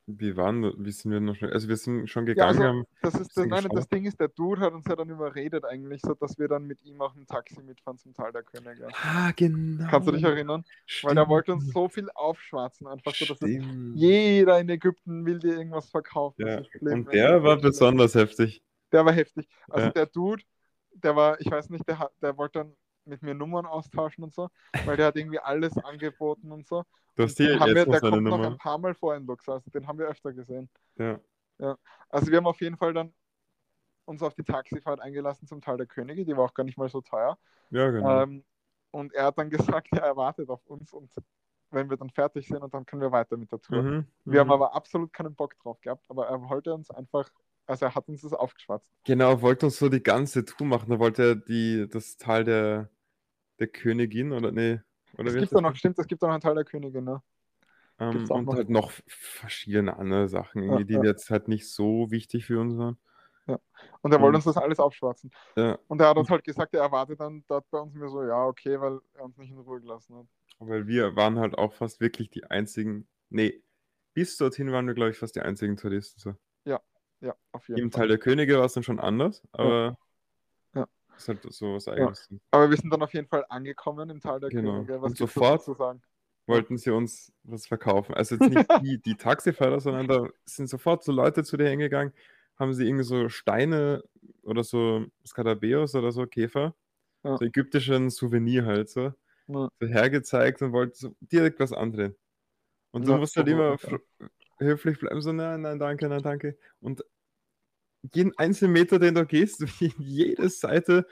wie sind wir noch schnell? Also wir sind schon Ja, gegangen, also haben ein das ist das, bisschen nein, das geschaut. Ding ist, der Dude hat uns ja dann überredet eigentlich, so dass wir dann mit ihm auch im Taxi mitfahren zum Tal der Könige. Ah, Kannst du dich genau. erinnern? Weil der Stimmt. wollte uns so viel aufschwatzen, einfach so, dass es Stimmt. jeder in Ägypten will dir irgendwas verkaufen, es Ja. ist schlimm, Und es ist der war so schlimm. besonders heftig. Der war heftig. Also Ja. der Dude, der war, ich weiß nicht, der wollte dann mit mir Nummern austauschen und so, weil der hat irgendwie alles angeboten und so. Du hast Und hier den haben wir, jetzt noch der seine kommt noch ein Nummer. paar Mal vor in Lux, also den haben wir öfter gesehen. Ja. Ja. Also wir haben auf jeden Fall dann uns auf die Taxifahrt eingelassen zum Tal der Könige, die war auch gar nicht mal so teuer. Ja, genau. Ähm, und er hat dann gesagt, ja, er wartet auf uns und wenn wir dann fertig sind und dann können wir weiter mit der Tour. Mhm, Wir haben mhm. aber absolut keinen Bock drauf gehabt, aber er wollte uns einfach, also er hat uns das aufgeschwatzt. Genau, wollte uns so die ganze Tour machen. Da wollte er das Tal der Königin oder nee, oder Es wie heißt gibt da das? noch, stimmt, es gibt da noch einen Teil der Königin, ne? Gibt's auch Und noch. halt noch verschiedene andere Sachen, Ja, irgendwie, die ja, jetzt halt nicht so wichtig für uns waren. ja. Und er wollte uns Und das alles aufschwatzen. ja, Und er hat uns halt gesagt, er erwartet dann dort bei uns mir so, ja, okay, weil er uns nicht in Ruhe gelassen hat. weil wir waren halt auch fast wirklich die einzigen, nee, bis dorthin waren wir, glaube ich, fast die einzigen Touristen. So. Ja, ja, auf jeden Im Fall. Tal der Könige war es dann schon anders, Ja, aber ja, ist halt so was ja. Eigenes. Aber wir sind dann auf jeden Fall angekommen im Tal der Genau. Könige. Was Und gibt's dazu sofort zu sagen? Ja. wollten sie uns was verkaufen. Also jetzt nicht die Taxifahrer, sondern da sind sofort so Leute zu dir hingegangen, haben sie irgendwie so Steine oder so Skarabäus oder so Käfer, Ja, so ägyptischen Souvenir halt ja. so hergezeigt und wollten so direkt was andrehen. Und du Ja, musst so halt immer ungefähr. höflich bleiben, so nein, nein, danke, nein, danke. Und jeden einzelnen Meter, den du gehst, jede Seite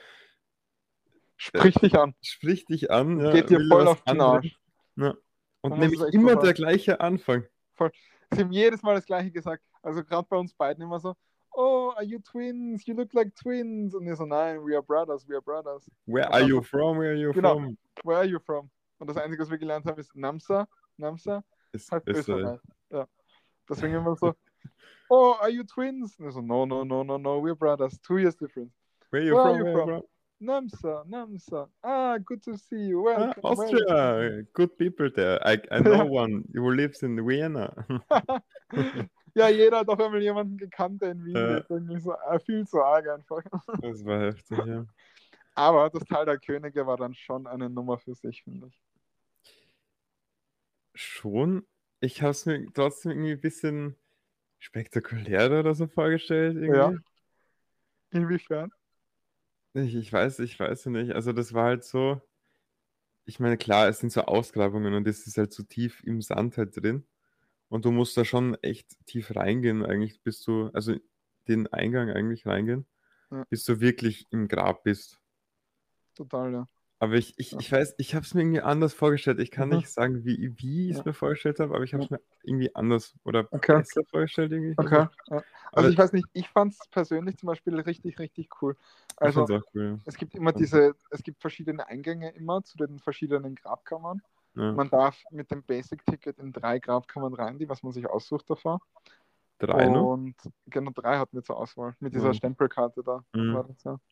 äh, Sprich dich an. spricht dich an, Und ja, geht dir will dir voll was auf den andrehen. Arsch. Ja. Und Man muss es nämlich echt so immer der sagen. gleiche Anfang. Voll. Sie haben jedes Mal das Gleiche gesagt. Also gerade bei uns beiden immer so, oh, are you twins? You look like twins. Und wir so, nein, we are brothers, we are brothers. Where Und are dann you so, from? Where are you genau, from? where are you from? Und das Einzige, was wir gelernt haben, ist Namsa. Namsa Ist heißt Österreich. Österreich. Ja. Deswegen immer so, oh, are you twins? Und wir so, no, no, no, no, no, we're brothers. 2 years difference. Where are you Where are from? you Where are you from? from? Namsa, Namsa. Ah, good to see you. Ah, Welcome, welcome. Austria. Good people there. I know one who lives in Vienna. Ja, jeder hat doch einmal jemanden gekannt, der in Wien Äh, lebt. Irgendwie so, viel zu arg einfach. Das war heftig, ja. Aber das Tal der Könige war dann schon eine Nummer für sich, finde ich. Schon. Ich habe es mir trotzdem irgendwie ein bisschen spektakulärer oder so vorgestellt, Ja, irgendwie. inwiefern? Ich weiß nicht. Also das war halt so, ich meine, klar, es sind so Ausgrabungen und es ist halt so tief im Sand halt drin. Und du musst da schon echt tief reingehen, eigentlich, bis du, also den Eingang eigentlich reingehen, Ja, bis du wirklich im Grab bist. total, ja. Aber Ja, ich weiß, ich habe es mir irgendwie anders vorgestellt. Ich kann mhm, nicht sagen, wie ich es ja, mir vorgestellt habe, aber ich habe ja. es mir irgendwie anders oder Okay, besser vorgestellt irgendwie. Ich weiß okay. nicht. Ja. Also Aber ich weiß nicht, ich fand es persönlich zum Beispiel richtig, richtig cool. ich fand Also es auch cool. es gibt immer Ja. es gibt verschiedene Eingänge immer zu den verschiedenen Grabkammern. Ja. Man darf mit dem Basic-Ticket in 3 Grabkammern rein, die was man sich aussucht davor. 3 nur? Und genau 3 hatten wir zur Auswahl. Mit dieser Ja. Stempelkarte da Mhm. war das ja.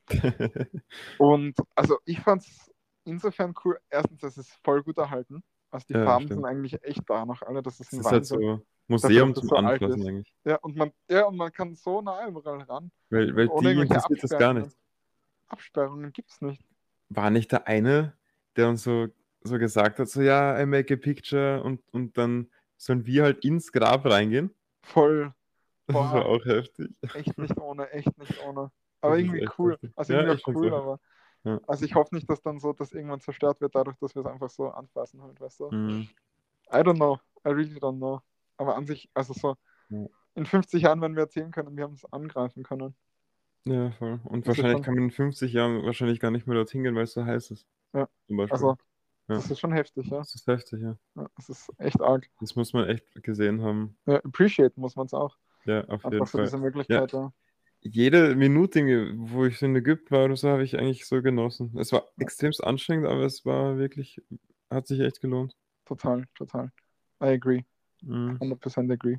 Und also ich fand es insofern cool. Erstens, es ist voll gut erhalten. Also die Ja, Farben sind stimmt. eigentlich echt da noch alle. Das ist Es ein ist halt Wahnsinn. so Dafür, dass Museum das zum so alt Anfassen ist. eigentlich. Ja, und man kann so nah überall ran. Weil Ohne die irgendwelche interessiert das gar nicht. Absperrungen. Absperrungen gibt es nicht. War nicht der eine, der uns so gesagt hat, so ja, I make a picture und dann sollen wir halt ins Grab reingehen? Voll. Das war Boah, auch heftig. echt nicht ohne, echt nicht ohne. Das Aber ist irgendwie echt cool. heftig. Also Ja, irgendwie ich auch find's cool, auch. aber. Ja. Also ich hoffe nicht, dass dann so das irgendwann zerstört wird, dadurch, dass wir es einfach so anfassen halt, weißt du? Mhm. I don't know. I really don't know. Aber an sich, also so, Ja. in 50 Jahren, wenn wir erzählen können, wir haben es angreifen können, Ja, voll. Und ist es wahrscheinlich schon, kann man in 50 Jahren wahrscheinlich gar nicht mehr dorthin gehen, weil es so heiß ist. ja. Zum Beispiel. Also, Ja. das ist schon heftig, ja. Das ist heftig, ja. Ja, das ist echt arg. Das muss man echt gesehen haben. Ja, appreciate muss man es auch. Ja, auf jeden Einfach so Fall. diese Ja, Möglichkeit, ja. jede Minute, wo ich in Ägypten war oder so, habe ich eigentlich so genossen. Es war Ja, extremst anstrengend, aber es war wirklich, hat sich echt gelohnt. total, total. I agree. Mhm. 100% agree.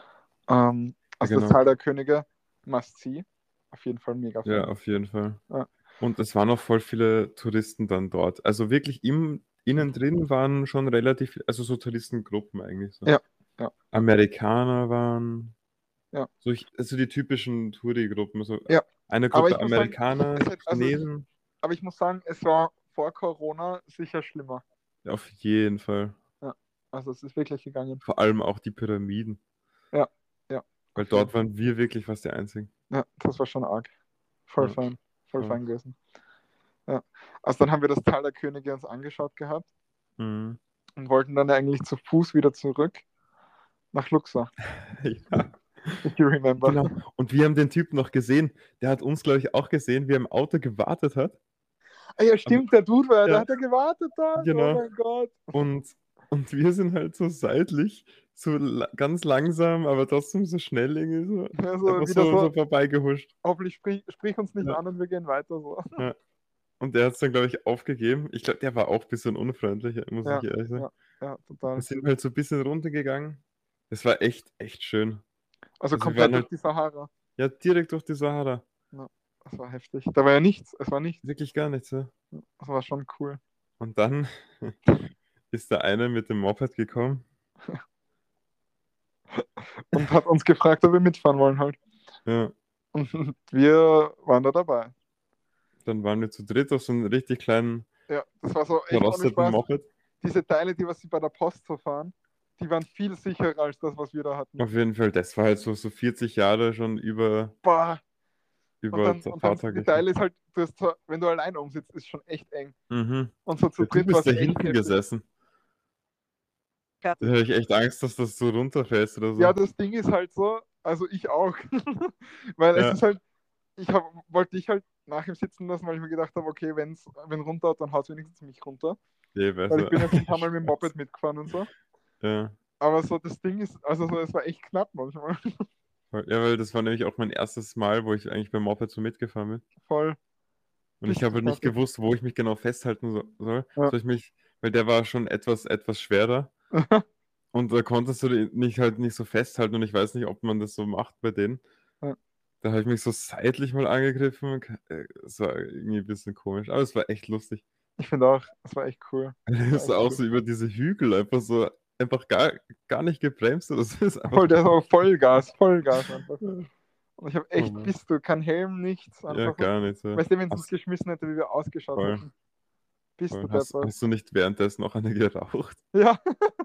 Ja, Also das genau. Tal der Könige, must see. Auf jeden Fall mega Ja, Fan. auf jeden Fall. Ja, Und es waren auch voll viele Touristen dann dort. Also wirklich innen drin waren schon relativ, also so Touristengruppen eigentlich so. ja, ja. Amerikaner waren. Ja. Also die typischen Touri-Gruppen. So Ja. eine Aber Gruppe ich muss sagen, Amerikaner, also Chinesen. aber ich muss sagen, es war vor Corona sicher schlimmer. Auf jeden Fall. Ja. Also es ist wirklich gegangen. Vor allem auch die Pyramiden. Ja, ja, Weil auf jeden dort waren wir wirklich fast die Einzigen. Ja, das war schon arg. Voll Ja, fein. Voll ja. fein gewesen. Ja. Also dann haben wir das Tal der Könige uns angeschaut gehabt Mhm. und wollten dann eigentlich zu Fuß wieder zurück nach Luxor. Ja, If you remember. genau. Und wir haben den Typen noch gesehen. Der hat uns, glaube ich, auch gesehen, wie er im Auto gewartet hat. Ah ja, Aber, stimmt, der Dude war, der ja, hat ja gewartet dort. Oh genau. mein Gott. Und, und wir sind halt so seitlich, so ganz langsam, aber trotzdem so schnell irgendwie so, Also einfach wieder so so, vorbeigehuscht. hoffentlich sprich uns nicht Ja, an und wir gehen weiter so. ja. Und der hat es dann, glaube ich, aufgegeben. Ich glaube, der war auch ein bisschen unfreundlich, muss ich Ja, ehrlich sagen. ja, Wir total. sind halt so ein bisschen runtergegangen. Es war echt schön. Also Also wir waren komplett durch halt die Sahara. ja direkt durch die Sahara. Ja, das war heftig. Da war ja nichts. Es war nichts. Wirklich gar nichts, ja. Das war schon cool. Und dann ist der eine mit dem Moped gekommen. Und hat uns gefragt, ob wir mitfahren wollen halt. Ja, Und wir waren da dabei. dann waren wir zu dritt auf so einem richtig kleinen, Ja, das war so echt ohne verrosteten Spaß. Moped. Diese Teile, die was sie bei der Post so fahren, die waren viel sicherer als das, was wir da hatten. Auf jeden Fall, das war halt so 40 Jahre schon über, Boah. über Und dann die Fahrtage. Teile ist halt, du hast so, wenn du allein umsitzt, ist schon echt eng. Mhm. Und so zu Der Typ dritt war ist es da echt hinten heftig. gesessen. Da Fertig. habe ich echt Angst, dass das so runterfällt oder Ja, so. das Ding ist halt so, also ich auch. Weil es Ja, ist halt, wollte dich halt nach ihm sitzen lassen, weil ich mir gedacht habe, okay, wenn runterhaut, dann haut es wenigstens mich runter. je Weil ich besser. bin jetzt ein paar Mal mit dem Spaß. Moped mitgefahren und so. Ja. Aber so das Ding ist, also so, es war echt knapp manchmal. Ja, weil das war nämlich auch mein erstes Mal, wo ich eigentlich beim Moped so mitgefahren bin. Voll Und ich habe richtig halt nicht fertig. gewusst, wo ich mich genau festhalten soll. Ja. Soll ich mich, weil der war schon etwas schwerer. Und da konntest du nicht halt nicht so festhalten und ich weiß nicht, ob man das so macht bei denen. Ja. Da habe ich mich so seitlich mal angegriffen. Es war irgendwie ein bisschen komisch, aber es war echt lustig. Ich finde auch, es war echt cool. Du Es war bist echt auch cool. so über diese Hügel einfach gar nicht gebremst oder so. Das ist einfach. Voll, der ist aber Vollgas einfach. Und ich habe Oh echt, Mann. bist du, kein Helm, nichts, Ja, einfach so. gar nicht. So. Weißt du, wenn es uns Hast, geschmissen hätte, wie wir ausgeschaut voll, hätten. Bist du voll. Hast, deppert. hast du nicht währenddessen noch eine geraucht? Ja,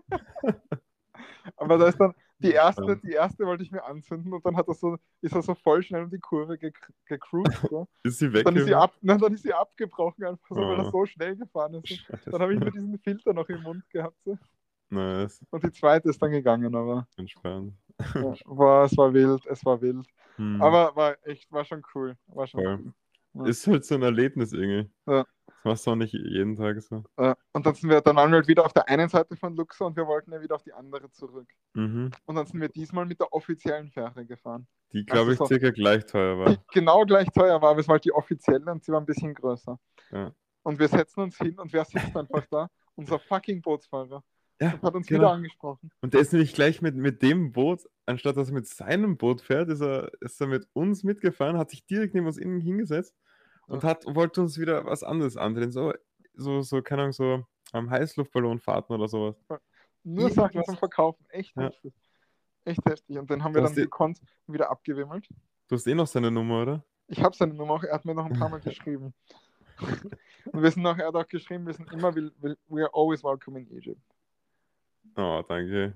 aber da ist dann Spannend. die erste wollte ich mir anzünden und dann ist er so voll schnell um die Kurve gecruised. So. Ist sie Und dann ist sie weggemacht? dann ist sie abgebrochen, einfach so, weil er Oh, so schnell gefahren ist. So. Dann habe ich nur scheiße. diesen Filter noch im Mund gehabt. So. Nice. Und die zweite ist dann gegangen, aber Entspannt. ja, es war wild, es war wild. Hm, Aber war schon cool. War schon voll. cool. Ja. Ist halt so ein Erlebnis irgendwie. Ja. Das machst du auch nicht jeden Tag so. Und dann waren wir halt wieder auf der einen Seite von Luxor und wir wollten ja wieder auf die andere zurück. Mhm. Und dann sind wir diesmal mit der offiziellen Fähre gefahren. Die, Also glaube ich, so, circa gleich teuer die war. genau gleich teuer war, aber es war halt die offizielle und sie war ein bisschen größer. Ja, Und wir setzen uns hin und wer sitzt einfach da? Unser fucking Bootsfahrer. ja, Und hat uns wieder genau. angesprochen. Und der ist nämlich gleich mit dem Boot, anstatt dass er mit seinem Boot fährt, ist er mit uns mitgefahren, hat sich direkt neben uns innen hingesetzt und wollte uns wieder was anderes andrehen. So, keine Ahnung, so am Heißluftballonfahrten oder sowas. Nur Sachen zum Irgendwas. Verkaufen. Echt Ja. heftig. Echt heftig. Und den haben wir Du hast, dann eh- gekonnt wieder abgewimmelt. du hast eh noch seine Nummer, oder? Ich habe seine Nummer auch, er hat mir noch ein paar Mal geschrieben. Und er hat auch geschrieben, wir sind immer, we are always welcome in Egypt. Oh, danke.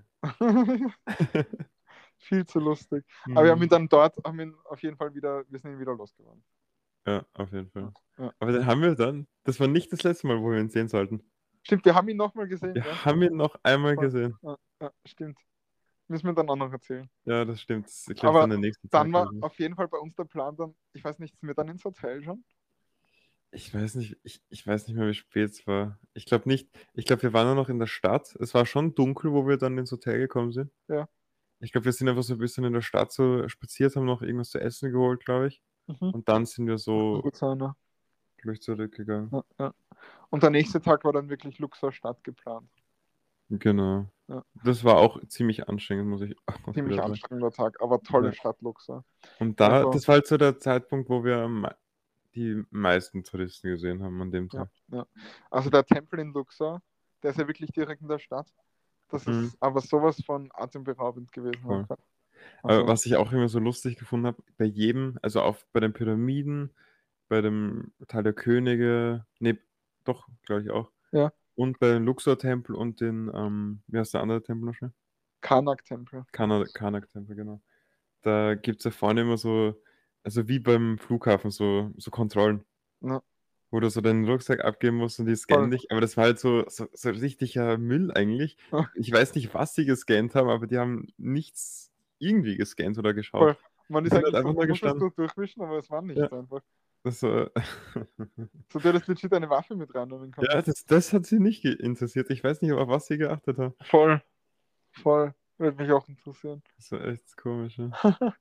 Viel zu lustig. Aber wir haben ihn Hm. dann dort, auf jeden Fall wir sind ihn wieder losgeworden. Ja, auf jeden Fall. Ja. Aber den haben wir dann. Das war nicht das letzte Mal, wo wir ihn sehen sollten. Stimmt, wir haben ihn nochmal gesehen, Wir ja? haben ihn noch einmal Voll. gesehen. Ja, stimmt. Müssen wir dann auch noch erzählen. Ja, das stimmt. Das ist, glaube ich, Aber dann der nächste dann Tag war gewesen. auf jeden Fall bei uns der Plan dann, ich weiß nicht, sind wir dann ins Hotel schon? Ich weiß nicht, ich weiß nicht mehr, wie spät es war. Ich glaube nicht. Ich glaube, wir waren nur noch in der Stadt. Es war schon dunkel, wo wir dann ins Hotel gekommen sind. Ja. Ich glaube, wir sind einfach so ein bisschen in der Stadt so spaziert, haben noch irgendwas zu essen geholt, glaube ich. Mhm. Und dann sind wir Kann so gut sein, ja. gleich zurückgegangen. Ja, ja. Und der nächste Tag war dann wirklich Luxor Stadt geplant. Genau. Ja. Das war auch ziemlich anstrengend, muss ich auch Ziemlich wieder sagen. anstrengender Tag, aber tolle Ja. Stadt Luxor. Und Also, das war halt so der Zeitpunkt, wo wir die meisten Touristen gesehen haben an dem ja, Tag. ja. Also der Tempel in Luxor, der ist ja wirklich direkt in der Stadt. Das Mhm. ist aber sowas von atemberaubend gewesen Voll. einfach. Aber Also, was ich auch immer so lustig gefunden habe, bei jedem, also bei den Pyramiden, bei dem Tal der Könige, nee, doch, glaube ich auch, ja, und bei dem Luxor-Tempel und den, wie heißt der andere Tempel noch schnell? Karnak-Tempel. Karnak-Tempel, genau. Da gibt es ja vorne immer so, also wie beim Flughafen, so Kontrollen, Ja, wo du so deinen Rucksack abgeben musst und die voll. scannen dich. Aber das war halt so richtiger Müll eigentlich. Ich weiß nicht, was sie gescannt haben, aber die haben nichts irgendwie gescannt oder geschaut. Voll. Man Die ist sind halt eigentlich so, einfach man nur muss es gestanden. durchwischen, aber es war Ja, nichts einfach. das war, So, du hättest legit eine Waffe mit reinnehmen können. ja, das hat sie nicht interessiert. Ich weiß nicht, auf was sie geachtet haben. Voll, voll. Würde mich auch interessieren. Das war echt komisch, ja.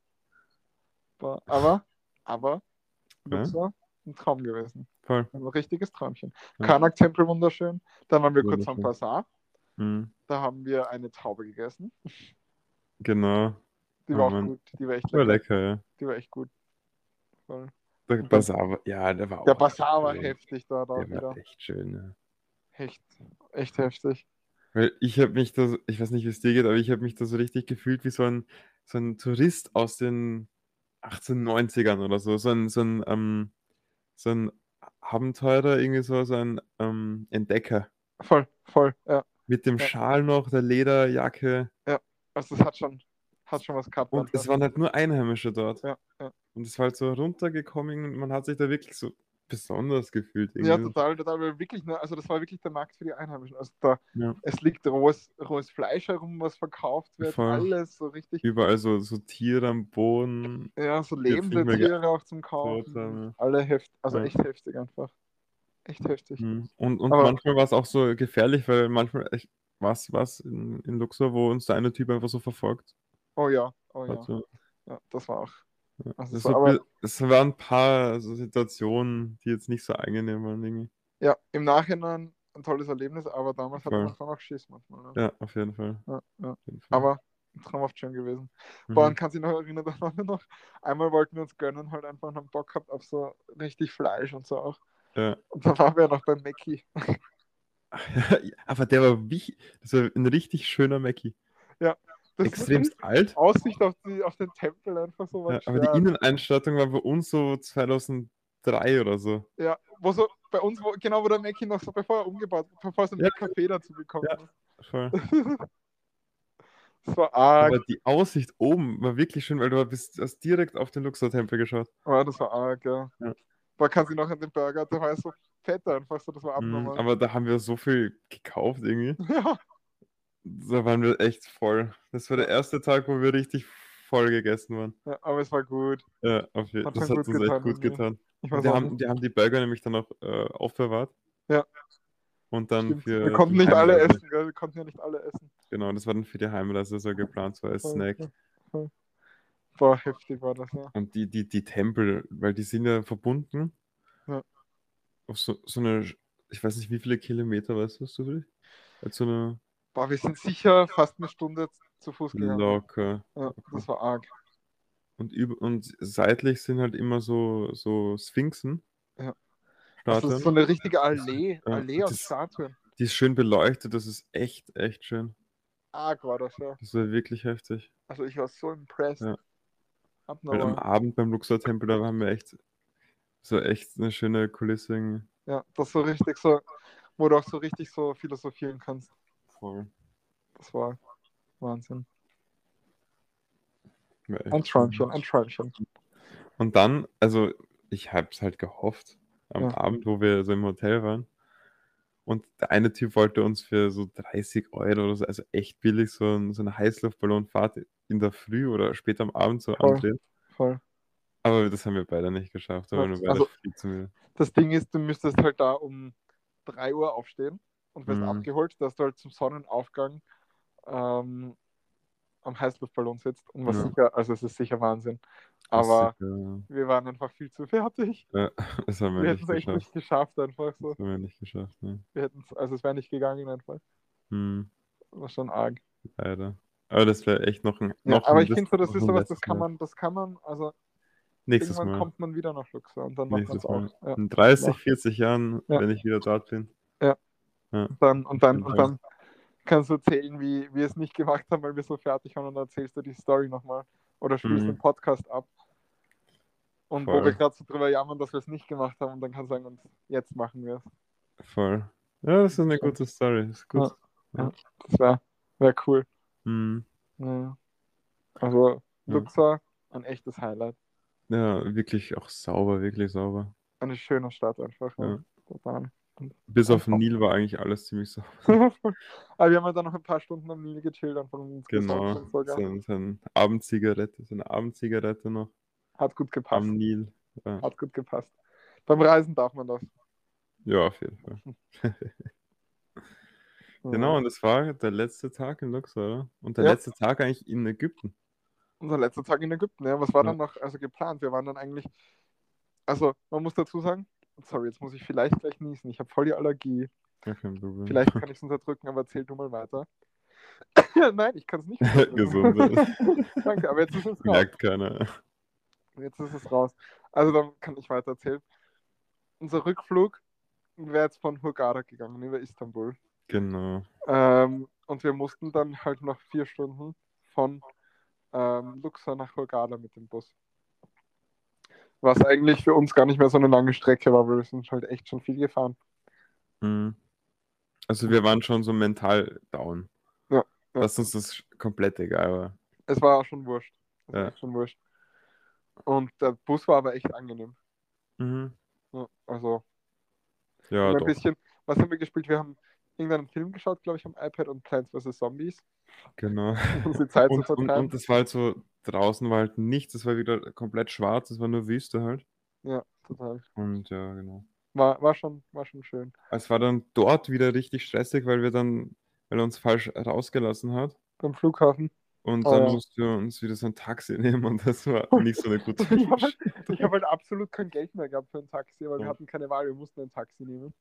Aber, Ja, Luxor, ein Traum gewesen. voll. Ein richtiges Träumchen. Ja, Karnak-Tempel wunderschön. Dann waren wir kurz am wunderschön. Bazar. Mhm, Da haben wir eine Taube gegessen. genau. Die Oh war auch Mann, gut. Die war echt war lecker. lecker, ja. Die war echt gut. Voll. Der Und dann, Basar, ja, der war der auch echt Bazar war schön. heftig dort auch Der war wieder. echt schön, ja. Echt, echt heftig. Weil ich habe mich da, ich weiß nicht, wie es dir geht, aber ich habe mich da so richtig gefühlt wie so ein Tourist aus den 1890ern oder so. So ein Abenteurer, irgendwie so ein Entdecker. Voll, voll. Ja, Mit dem ja, Schal noch, der Lederjacke. ja. Also es hat schon was gehabt Und einfach. es waren halt nur Einheimische dort. Ja, ja. Und es war halt so runtergekommen und man hat sich da wirklich so besonders gefühlt Ja, irgendwie. total, total, weil wirklich, ne, also das war wirklich der Markt für die Einheimischen. Also da, Ja, es liegt rohes Fleisch herum, was verkauft wird, voll. alles so richtig, Überall so Tiere am Boden, ja, so die jetzt nicht lebende mehr Tiere auch zum gebaut Kaufen, haben. alle also Ja. echt heftig einfach, echt heftig. Und Aber, manchmal war es auch so gefährlich, weil manchmal echt was in Luxor, wo uns der eine Typ einfach so verfolgt oh hat. ja, So. ja, das war auch, Ja. also Das so, so, aber es waren ein paar so Situationen, die jetzt nicht so angenehm waren, irgendwie. ja, im Nachhinein ein tolles Erlebnis, aber damals hatte man Voll. schon auch Schiss manchmal. Ne? Ja, auf jeden Fall. Ja, ja. Auf jeden Fall. Aber traumhaft schön gewesen. Boah, Mhm. und kann sich noch erinnern, da waren wir noch, einmal wollten wir uns gönnen, halt einfach einen Bock gehabt auf so richtig Fleisch und so auch. Ja. Und dann waren wir ja noch beim Mackie. Aber der war das war ein richtig schöner Mackie. Ja, das ist Extremst richtig alt. Aussicht auf den Tempel einfach so war Ja, aber die gestört. Inneneinstattung war bei uns so 2003 oder so. Ja, wo so bei uns, genau wo der Mackie noch so, bevor er umgebaut, bevor es ein Ja, Café dazu ja, gekommen voll. ist. Das war arg. Aber die Aussicht oben war wirklich schön, weil hast direkt auf den Luxor-Tempel geschaut. Oh, das war arg, ja. Ja. Boah, kann sich noch an den Burger, der war ja so fett einfach so, das war abnormal. Aber da haben wir so viel gekauft irgendwie. Ja, Da waren wir echt voll. Das war der ja, erste Tag, wo wir richtig voll gegessen waren. ja, aber es war gut. Ja, Hat das schon hat gut uns echt getan gut irgendwie. getan. Ich Und weiß die auch haben, nicht. die haben die Burger nämlich dann auch aufbewahrt Ja, und dann stimmt. Wir für konnten die nicht alle Heimreise. essen, gell? Wir konnten ja nicht alle essen. Genau, das war dann für die Heimreise so geplant, so als Voll, Snack. voll, voll. Boah, heftig war das, ja. Und die Tempel, weil die sind ja verbunden Ja. auf so eine, ich weiß nicht, wie viele Kilometer, weißt du, so viel? Als so eine Boah, wir sind sicher fast eine Stunde zu Fuß gegangen. locker. Ja, das war arg. Und seitlich sind halt immer so Sphinxen, Ja. Also das ist Statuen. so eine richtige Das, Allee aus das, Statuen. die ist schön beleuchtet, das ist echt, echt schön. Arg war das, ja. Das war wirklich heftig. Also ich war so impressed. Ja. Weil am Abnormal. Abend beim Luxor-Tempel, da haben wir echt eine schöne Kulisse irgendwie. Ja, das so richtig so, wo du auch so richtig so philosophieren kannst. Voll. Das war Wahnsinn. War Ein echt Träumchen, schön. ein Träumchen. Und dann, also ich hab's halt gehofft, am Ja, Abend, wo wir so im Hotel waren. Und der eine Typ wollte uns für so 30 Euro oder so, also echt billig, so eine Heißluftballonfahrt in der Früh oder später am Abend so voll, andrehen. voll. Aber das haben wir beide nicht geschafft, da voll. waren wir beide Also viel zu müde. das Ding ist, du müsstest halt da um 3 Uhr aufstehen und wirst Mhm. abgeholt, dass du halt zum Sonnenaufgang am Heißluftballon sitzt. Und was Ja, sicher, also es ist sicher Wahnsinn. das ist Aber sicher, wir waren einfach viel zu fertig. ja, das haben wir Wir hätten nicht es echt geschafft. nicht geschafft, einfach Das so. haben wir nicht geschafft, ne? Wir hätten also es wäre nicht gegangen einfach. Mhm, Das war schon arg. leider. Aber das wäre echt Ja, aber ich das, finde so, das noch ist ein sowas, letztes das kann man, also Nächstes irgendwann Mal. kommt man wieder nach Luxor und dann macht man es Nächstes auch. Mal. Ja, In 30, 40 Jahren, ja, wenn ich wieder dort bin. ja. Ja, Und dann, und auf dann, jeden und Fall. dann kannst du erzählen, wie wir es nicht gemacht haben, weil wir so fertig waren und dann erzählst du die Story nochmal oder spielst den Podcast ab. Und wo wir Voll, gerade so drüber jammern, dass wir es nicht gemacht haben und dann kannst du sagen, und jetzt machen wir es. voll. Ja, das ist eine gute Story. Das ist gut. Ja, Ja. das wär cool. Mhm. Ja. Also Ja. Luxor, ein echtes Highlight. Ja, wirklich auch sauber, wirklich sauber. Eine schöne Stadt einfach. Ja. Ja. Total. Bis auf den Nil war eigentlich alles ziemlich sauber. Aber wir haben halt dann noch ein paar Stunden am Nil gechillt und von uns gesaugt Genau, und so. Gell? seine Abendzigarette noch Hat gut gepasst. am Nil. Ja, Hat gut gepasst. Beim Reisen darf man das. ja, auf jeden Fall. Genau, Ja. und das war der letzte Tag in Luxor, oder? Und der Ja, letzte Tag eigentlich in Ägypten. unser letzter Tag in Ägypten. Ja. Was war Ja, dann noch also geplant? Wir waren dann eigentlich, also man muss dazu sagen, sorry, jetzt muss ich vielleicht gleich niesen. Ich habe voll die Allergie. gar kein Problem. Vielleicht kann ich es unterdrücken, aber erzähl du mal weiter. Nein, ich kann es nicht unterdrücken. Gesundheit. Danke, aber jetzt ist es raus. Merkt keiner. Jetzt ist es raus. Also dann kann ich weiter erzählen. Unser Rückflug wäre jetzt von Hurghada gegangen über Istanbul. Genau. Und wir mussten dann halt noch 4 Stunden von Luxor nach Hurghada mit dem Bus. Was eigentlich für uns gar nicht mehr so eine lange Strecke war, weil wir sind halt echt schon viel gefahren. Mhm. Also wir waren schon so mental down. Ja, ja. Dass uns das komplett egal war. Es war auch schon wurscht. Es war Ja. echt schon wurscht. Und der Bus war aber echt angenehm. Mhm. Ja, also Ja, ein doch. bisschen, was haben wir gespielt? Wir haben irgendeinen Film geschaut, glaube ich, am iPad und Plants vs. Zombies, Genau. um die Zeit zu Und vertreiben. das war halt so, draußen war halt nichts, es war wieder komplett schwarz, es war nur Wüste halt. Ja, total. Und ja, genau. War schon schön. Es war dann dort wieder richtig stressig, weil er uns falsch rausgelassen hat. Beim Flughafen. Und Oh dann ja. mussten wir uns wieder so ein Taxi nehmen und das war nicht so eine gute Ich habe halt, Entscheidung. hab halt absolut kein Geld mehr gehabt für ein Taxi, weil wir Ja. hatten keine Wahl, wir mussten ein Taxi nehmen.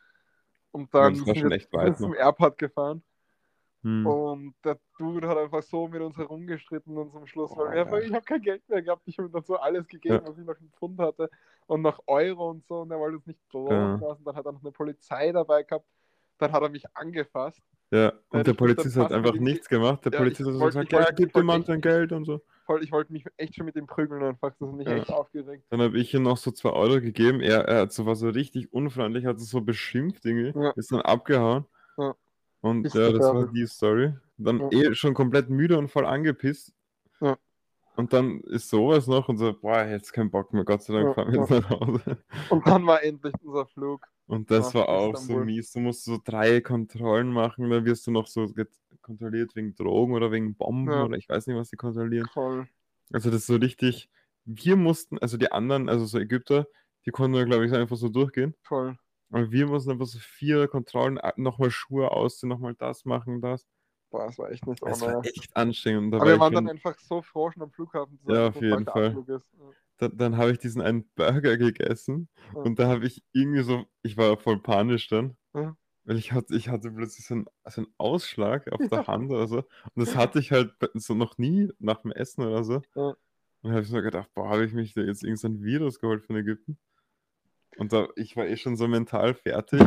Und Weil dann das war sind schon wir echt weit zum noch. Airport gefahren Hm. und der Dude hat einfach so mit uns herumgestritten und zum Schluss, weil Ja. ich habe kein Geld mehr gehabt, ich habe ihm dann so alles gegeben, Ja. was ich noch im Pfund hatte und noch Euro und so und er wollte uns nicht belohnen Ja. lassen, dann hat er noch eine Polizei dabei gehabt, dann hat er mich angefasst. Ja, Dann und hätte der ich mich dann Polizist hat fast mit einfach ihm nichts gemacht. Der ja, Polizist hat so gesagt, ja, gib dem Mann sein Geld und so. ich wollte mich echt schon mit ihm prügeln einfach, das hat mich Ja. echt aufgeregt. Dann habe ich ihm noch so 2 Euro gegeben. Er hat so, war so richtig unfreundlich, hat so beschimpft irgendwie, Ja. ist dann abgehauen. Ja. Und Bist ja, du das war fertig? die Story. Dann Ja. schon komplett müde und voll angepisst. Ja. Und dann ist sowas noch und so, boah, jetzt kein Bock mehr, Gott sei Dank Ja, fahren wir jetzt nach Hause. Und dann war endlich unser Flug Und das nach war auch so Istanbul. mies. Du musst so 3 Kontrollen machen, dann wirst du noch so kontrolliert wegen Drogen oder wegen Bomben Ja. oder ich weiß nicht, was die kontrollieren. Voll. Also das ist so richtig, wir mussten, also die anderen, also so Ägypter, die konnten ja, glaube ich, einfach so durchgehen. Voll. Aber wir mussten einfach so 4 Kontrollen, nochmal Schuhe ausziehen, nochmal das machen, das. Boah, das war echt nicht Es ohne. war echt anstrengend. Und da Aber war wir ich waren dann schon, einfach so froh, schon am Flughafen zu sein, ja, dass auf das jeden bald der Fall. Abflug ist. Dann habe ich diesen einen Burger gegessen Ja. und da habe ich irgendwie so, ich war voll panisch dann, Ja. weil ich hatte plötzlich so einen Ausschlag auf Ja. der Hand oder so. Und das hatte ich halt so noch nie nach dem Essen oder so. Ja. Und dann habe ich so gedacht, boah, habe ich mich da jetzt irgendein Virus geholt von Ägypten? Und ich war eh schon so mental fertig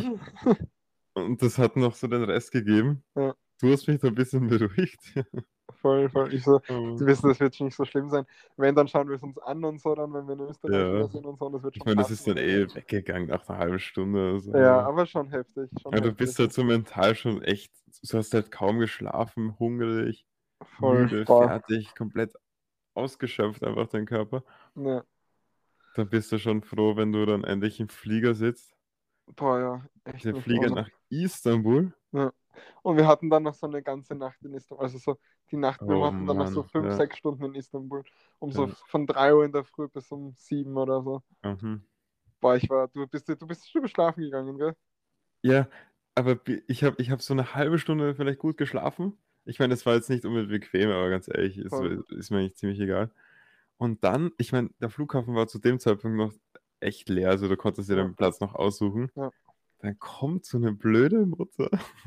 und das hat noch so den Rest gegeben. Ja. Du hast mich da ein bisschen beruhigt. Voll. Ich so, Aber, sie wissen, das wird schon nicht so schlimm sein. Wenn, dann schauen wir es uns an und so, dann, wenn wir in Österreich ja, wieder sind und so, und das wird ich schon meine, das passen. ist dann eh weggegangen nach einer halben Stunde oder so. Ja, aber schon heftig. Schon Ja, du heftig. bist halt so mental schon echt, du hast halt kaum geschlafen, hungrig, Voll. müde, Boah. fertig, komplett ausgeschöpft einfach dein Körper. Ja. Dann bist du schon froh, wenn du dann endlich im Flieger sitzt. Boah, ja. Echt Der nicht Flieger ohne. nach Istanbul. Ja. Und wir hatten dann noch so eine ganze Nacht in Istanbul. Also so die Nacht, wir Oh hatten dann noch so Mann, 5, ja. 6 Stunden in Istanbul. So Ja. von 3 Uhr in der Früh bis um 7 oder so. Mhm. Boah, du bist schon schlafen gegangen, gell? Ja, aber ich hab so eine halbe Stunde vielleicht gut geschlafen. Ich meine, das war jetzt nicht unbedingt bequem, aber ganz ehrlich, Voll. ist mir eigentlich ziemlich egal. Und dann, ich meine, der Flughafen war zu dem Zeitpunkt noch echt leer, also du konntest dir Ja. den Platz noch aussuchen. Ja. Dann kommt so eine blöde Mutter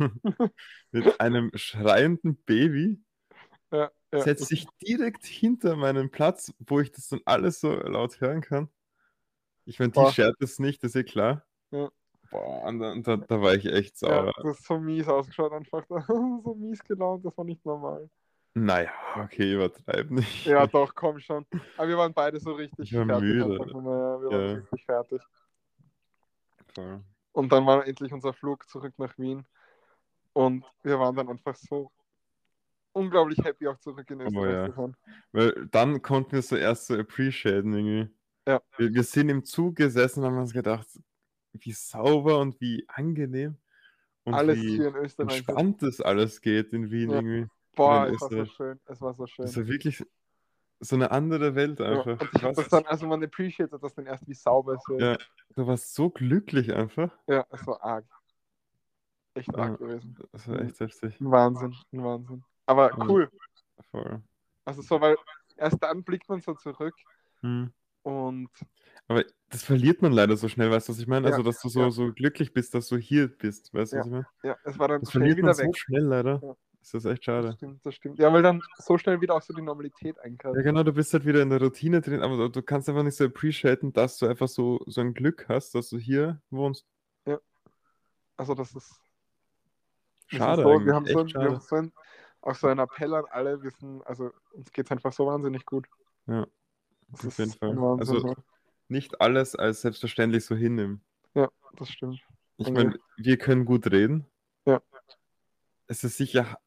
mit einem schreienden Baby, Ja, ja. setzt sich direkt hinter meinen Platz, wo ich das dann alles so laut hören kann. Ich meine, die Boah. schert es nicht, ist eh klar. Ja. Boah, und da war ich echt Ja, sauer. das ist so mies ausgeschaut einfach. So mies gelaunt, das war nicht normal. Naja, okay, übertreib nicht. Ja, doch, komm schon. Aber wir waren beide so Ich richtig war fertig einfach. müde. Naja, wir waren Ja, richtig fertig. voll. Und dann war endlich unser Flug zurück nach Wien. Und wir waren dann einfach so unglaublich happy, auch zurück in Oh Österreich zu ja. sein. Weil dann konnten wir so erst so appreciaten irgendwie. Ja, Wir sind im Zug gesessen und haben uns gedacht, wie sauber und wie angenehm und alles wie hier in Österreich ist. entspannt das alles geht in Wien Ja. irgendwie. Oder in Boah, es war so Österreich. schön. Es war so Das schön. war wirklich so eine andere Welt Ja. einfach. Und Du ich habe das dann, warst, also man appreciated das dann erst, wie sauber es wird. ja, du warst so glücklich einfach. Ja, es war arg. Echt Ja, arg gewesen. das war echt heftig. Ein Wahnsinn, ein Wahnsinn. Aber Ja, cool. voll. Also so, weil erst dann blickt man so zurück Hm. und Aber das verliert man leider so schnell, weißt du, was ich meine? ja, Also, dass du ja, so glücklich bist, dass du hier bist, weißt du, was ja, ich meine? ja. Es war dann Das schnell verliert man wieder so weg. schnell leider. Ja, Das ist echt das schade. stimmt, das stimmt. Ja, weil dann so schnell wieder auch so die Normalität einkehrt. Ja, genau, du bist halt wieder in der Routine drin, aber du kannst einfach nicht so appreciaten, dass du einfach so ein Glück hast, dass du hier wohnst. Ja, also das ist Schade so, eigentlich, echt wir schade. haben so auch so einen Appell an alle, also uns geht es einfach so wahnsinnig gut. Ja, Das auf jeden ist ein Fall. Wahnsinn. Also Ja, nicht alles als selbstverständlich so hinnehmen. ja, das stimmt. Ich Irgendwie. meine, wir können gut reden. Ja, Es ist sicher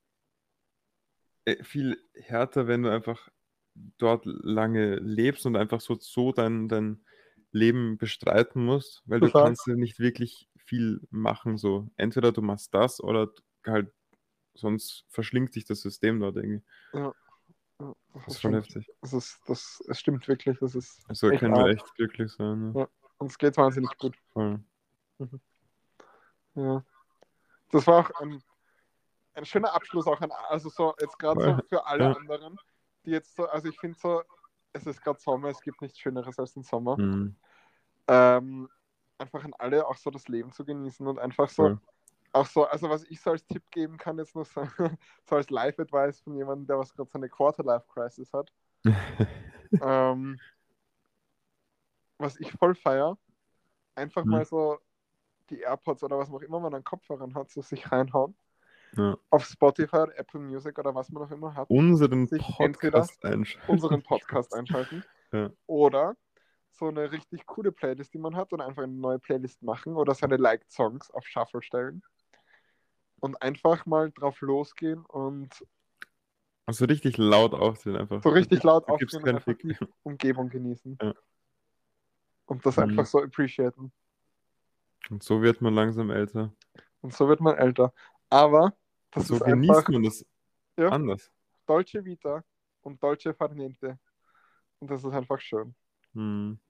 viel härter, wenn du einfach dort lange lebst und einfach so dein Leben bestreiten musst, weil du total. kannst ja nicht wirklich viel machen so. Entweder du machst das oder halt sonst verschlingt dich das System dort irgendwie. Ja, ja, das Das ist ist voll schon, heftig. es stimmt wirklich, das ist Also echt können wir arg. echt glücklich sein, ne? Ja, uns geht es wahnsinnig gut. Voll. Mhm. Ja. Das war auch ein schöner Abschluss auch also so jetzt gerade Voll. so für alle Ja. anderen, die jetzt so, also ich finde so, es ist gerade Sommer, es gibt nichts Schöneres als den Sommer. Mhm. Ähm, einfach an alle auch so das Leben zu genießen und einfach so, Voll. auch so, also was ich so als Tipp geben kann, jetzt nur so, so als Life-Advice von jemandem, der was gerade so eine Quarter-Life-Crisis hat. Ähm, was ich voll feier, einfach Mhm. mal so die AirPods oder was auch immer man an Kopfhörern hat, so sich reinhauen. Ja. Auf Spotify oder Apple Music oder was man auch immer hat, Unseren sich entweder Podcast einschalten. unseren Podcast einschalten Ja. oder so eine richtig coole Playlist, die man hat, oder einfach eine neue Playlist machen oder seine Liked Songs auf Shuffle stellen und einfach mal drauf losgehen und Also richtig laut aufdrehen einfach. so richtig laut Du gibst aufdrehen und keinen einfach Fick. die Umgebung genießen Ja. und das einfach Mhm. so appreciaten. Und so wird man langsam älter. Und so wird man älter. Aber das So ist genießt einfach, man das ja, anders. Dolce Vita und Dolce Far Niente. Und das ist einfach schön. Mhm.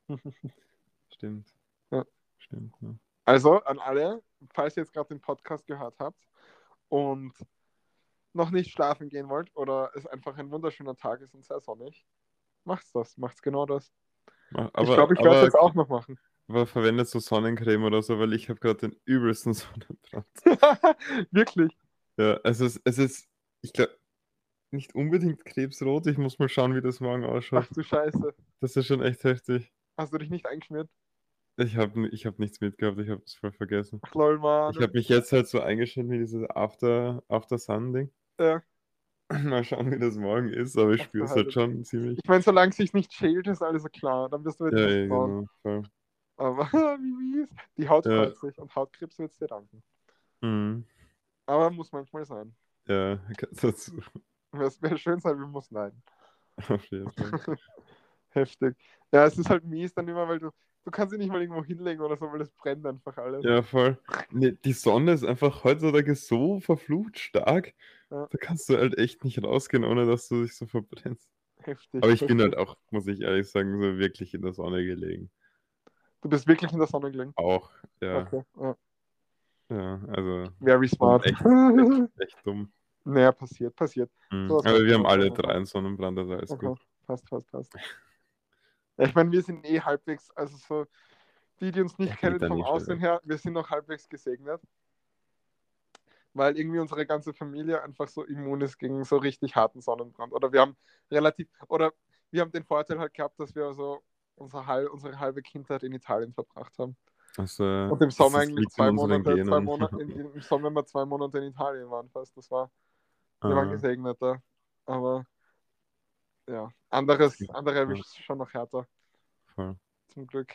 Stimmt. Ja. Stimmt, ja. Also an alle, falls ihr jetzt gerade den Podcast gehört habt und noch nicht schlafen gehen wollt oder es einfach ein wunderschöner Tag ist und sehr sonnig, macht's das, macht's genau das. Ich Aber, glaube, ich werde es aber, jetzt auch noch machen. aber verwendet so Sonnencreme oder so, weil ich habe gerade den übelsten Sonnenbrand. Wirklich. Ja, es ist, ich glaube, nicht unbedingt krebsrot. Ich muss mal schauen, wie das morgen Ach ausschaut. du Scheiße. Das ist schon echt heftig. Hast du dich nicht eingeschmiert? Ich hab nichts mitgehabt, ich habe es voll vergessen. Ach lol, Ich habe Mann. mich jetzt halt so eingeschnitten wie dieses After Sun-Ding. Ja, Mal schauen, wie das morgen ist, aber ich ach spüre du es halt Heilige. schon ziemlich. Ich meine, solange es sich nicht schält, ist alles so klar. Dann wirst du wieder Ja, nicht ja, braun. genau. Voll. Aber wie mies. Die Haut Ja, freut sich und Hautkrebs wird es dir danken. mhm. Aber muss manchmal sein. Ja, dazu. Es wäre schön sein, wir muss nein. Auf jeden Fall. Heftig. Ja, es ist halt mies dann immer, weil du kannst sie nicht mal irgendwo hinlegen oder so, weil es brennt einfach alles. Ja, voll. Nee, die Sonne ist einfach heutzutage so verflucht stark. Ja, Da kannst du halt echt nicht rausgehen, ohne dass du dich so verbrennst. heftig, Aber ich bin halt heftig. auch, muss ich ehrlich sagen, so wirklich in der Sonne gelegen. Du bist wirklich in der Sonne gelegen. Auch, ja. Okay, ja. Ja, also Very dumm, smart. echt dumm. Naja, passiert. Mhm. Sowas Aber wir passiert haben alle manchmal. drei einen Sonnenbrand, also alles Aha, gut. passt. Ja, ich meine, wir sind eh halbwegs, also so, die uns Er nicht geht kennen dann vom eh schnell Aussehen weg. her, wir sind noch halbwegs gesegnet, weil irgendwie unsere ganze Familie einfach so immun ist gegen so richtig harten Sonnenbrand. Oder wir haben den Vorteil halt gehabt, dass wir also unsere halbe Kindheit in Italien verbracht haben. Also, Und im das Sommer eigentlich liegt in unseren Genen. im Sommer immer 2 Monate in Italien waren fast. Wir waren Ah, gesegnet da. Aber ja, das gibt, andere ja, erwischt schon noch härter, voll. zum Glück.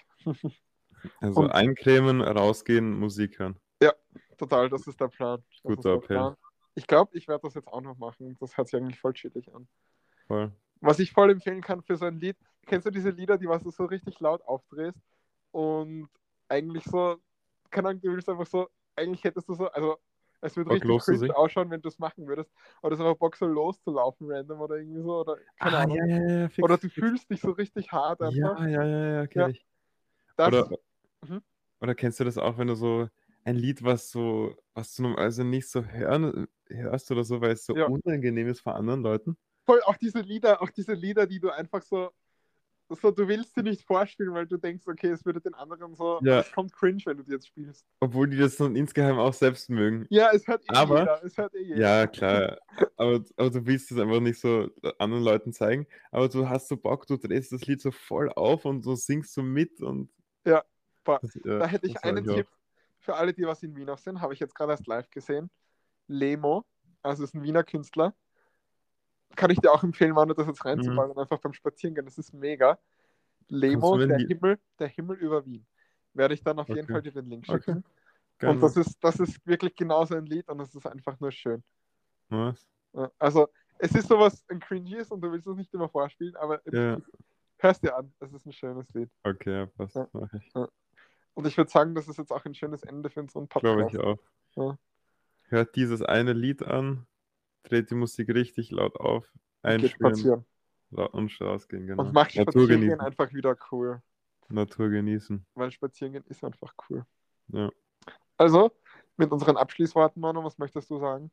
Also Und eincremen, rausgehen, Musik hören. ja, total, das ist der Plan. Das ist Guter der Appell. Plan. Ich glaube, ich werde das jetzt auch noch machen. Das hört sich eigentlich voll chillig an. Voll. Was ich voll empfehlen kann für so ein Lied, kennst du diese Lieder, die was du so richtig laut aufdrehst und eigentlich so, keine Ahnung, du willst einfach so, eigentlich hättest du so, also es wird Bock richtig cringe loszusingen? ausschauen, wenn du es machen würdest, aber das ist einfach Bock so loszulaufen random oder irgendwie so, oder keine Ah, Ahnung. ja, ja, ja, Oder fix, du fix. fühlst dich so richtig hart Ja, einfach. ja, ja, ja, Ja, kenne ich. das. Oder, Mhm. oder kennst du das auch, wenn du so ein Lied, was du also nicht so hörst oder so, weil es so Ja. unangenehm ist vor anderen Leuten? Voll auch diese Lieder, die du einfach so, du willst sie nicht vorspielen, weil du denkst, okay, es würde den anderen so, Ja, es kommt cringe, wenn du die jetzt spielst. obwohl die das dann insgeheim auch selbst mögen. Ja, es hört eh Aber, jeder, es hört eh jeder. ja, klar, aber du willst es einfach nicht so anderen Leuten zeigen, aber du hast so Bock, du drehst das Lied so voll auf und so singst so mit und Ja, boah. ja, Da hätte ich das habe einen ich auch. Tipp für alle, die was in Wien auch sind, habe ich jetzt gerade erst live gesehen. Lemo, also ist ein Wiener Künstler. Kann ich dir auch empfehlen, Manu, das jetzt Mhm. reinzuballern, einfach beim Spazierengehen. Das ist mega. Kannst du Lemo, mir ein Lied? Der Himmel über Wien. Werde ich dann auf jeden Okay, Fall dir den Link okay, schicken. Und gerne. das ist wirklich genauso ein Lied und es ist einfach nur schön. Was? Ja, also, es ist sowas ein cringy und du willst es nicht immer vorspielen, aber Ja, hörst dir an. Es ist ein schönes Lied. okay, ja, passt, Ja, mach ich. ja. Und ich würde sagen, das ist jetzt auch ein schönes Ende für unseren Glaube ich Podcast. auch. Ja, Hört dieses eine Lied an, dreht die Musik richtig laut auf, und geht einspielen spazieren. und rausgehen, Und genau. macht Natur Spazierengehen genießen. einfach wieder cool. Natur genießen. Weil Spazierengehen ist einfach cool. Ja, Also, mit unseren Abschließworten, Manu, was möchtest du sagen?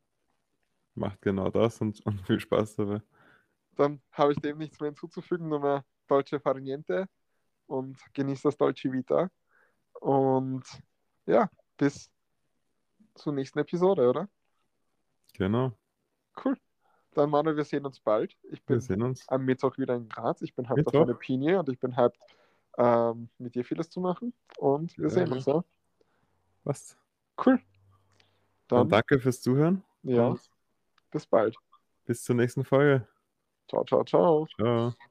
macht genau das und viel Spaß dabei. Dann habe ich dem nichts mehr hinzuzufügen, nur mehr Dolce Far Niente und genießt das Dolce Vita. Und ja, bis zur nächsten Episode, oder? Genau. Cool. Dann, Manu, wir sehen uns bald. Ich Wir bin sehen uns. am Mittwoch wieder in Graz. Ich bin hyped auf eine Mittwoch. Pinie und ich bin hyped, mit dir vieles zu machen. Und wir Sehr sehen uns, gut. ja. Passt. Cool. Dann Dann, danke fürs Zuhören ja, und bis bald. bis zur nächsten Folge. Ciao, ciao, ciao. Ciao.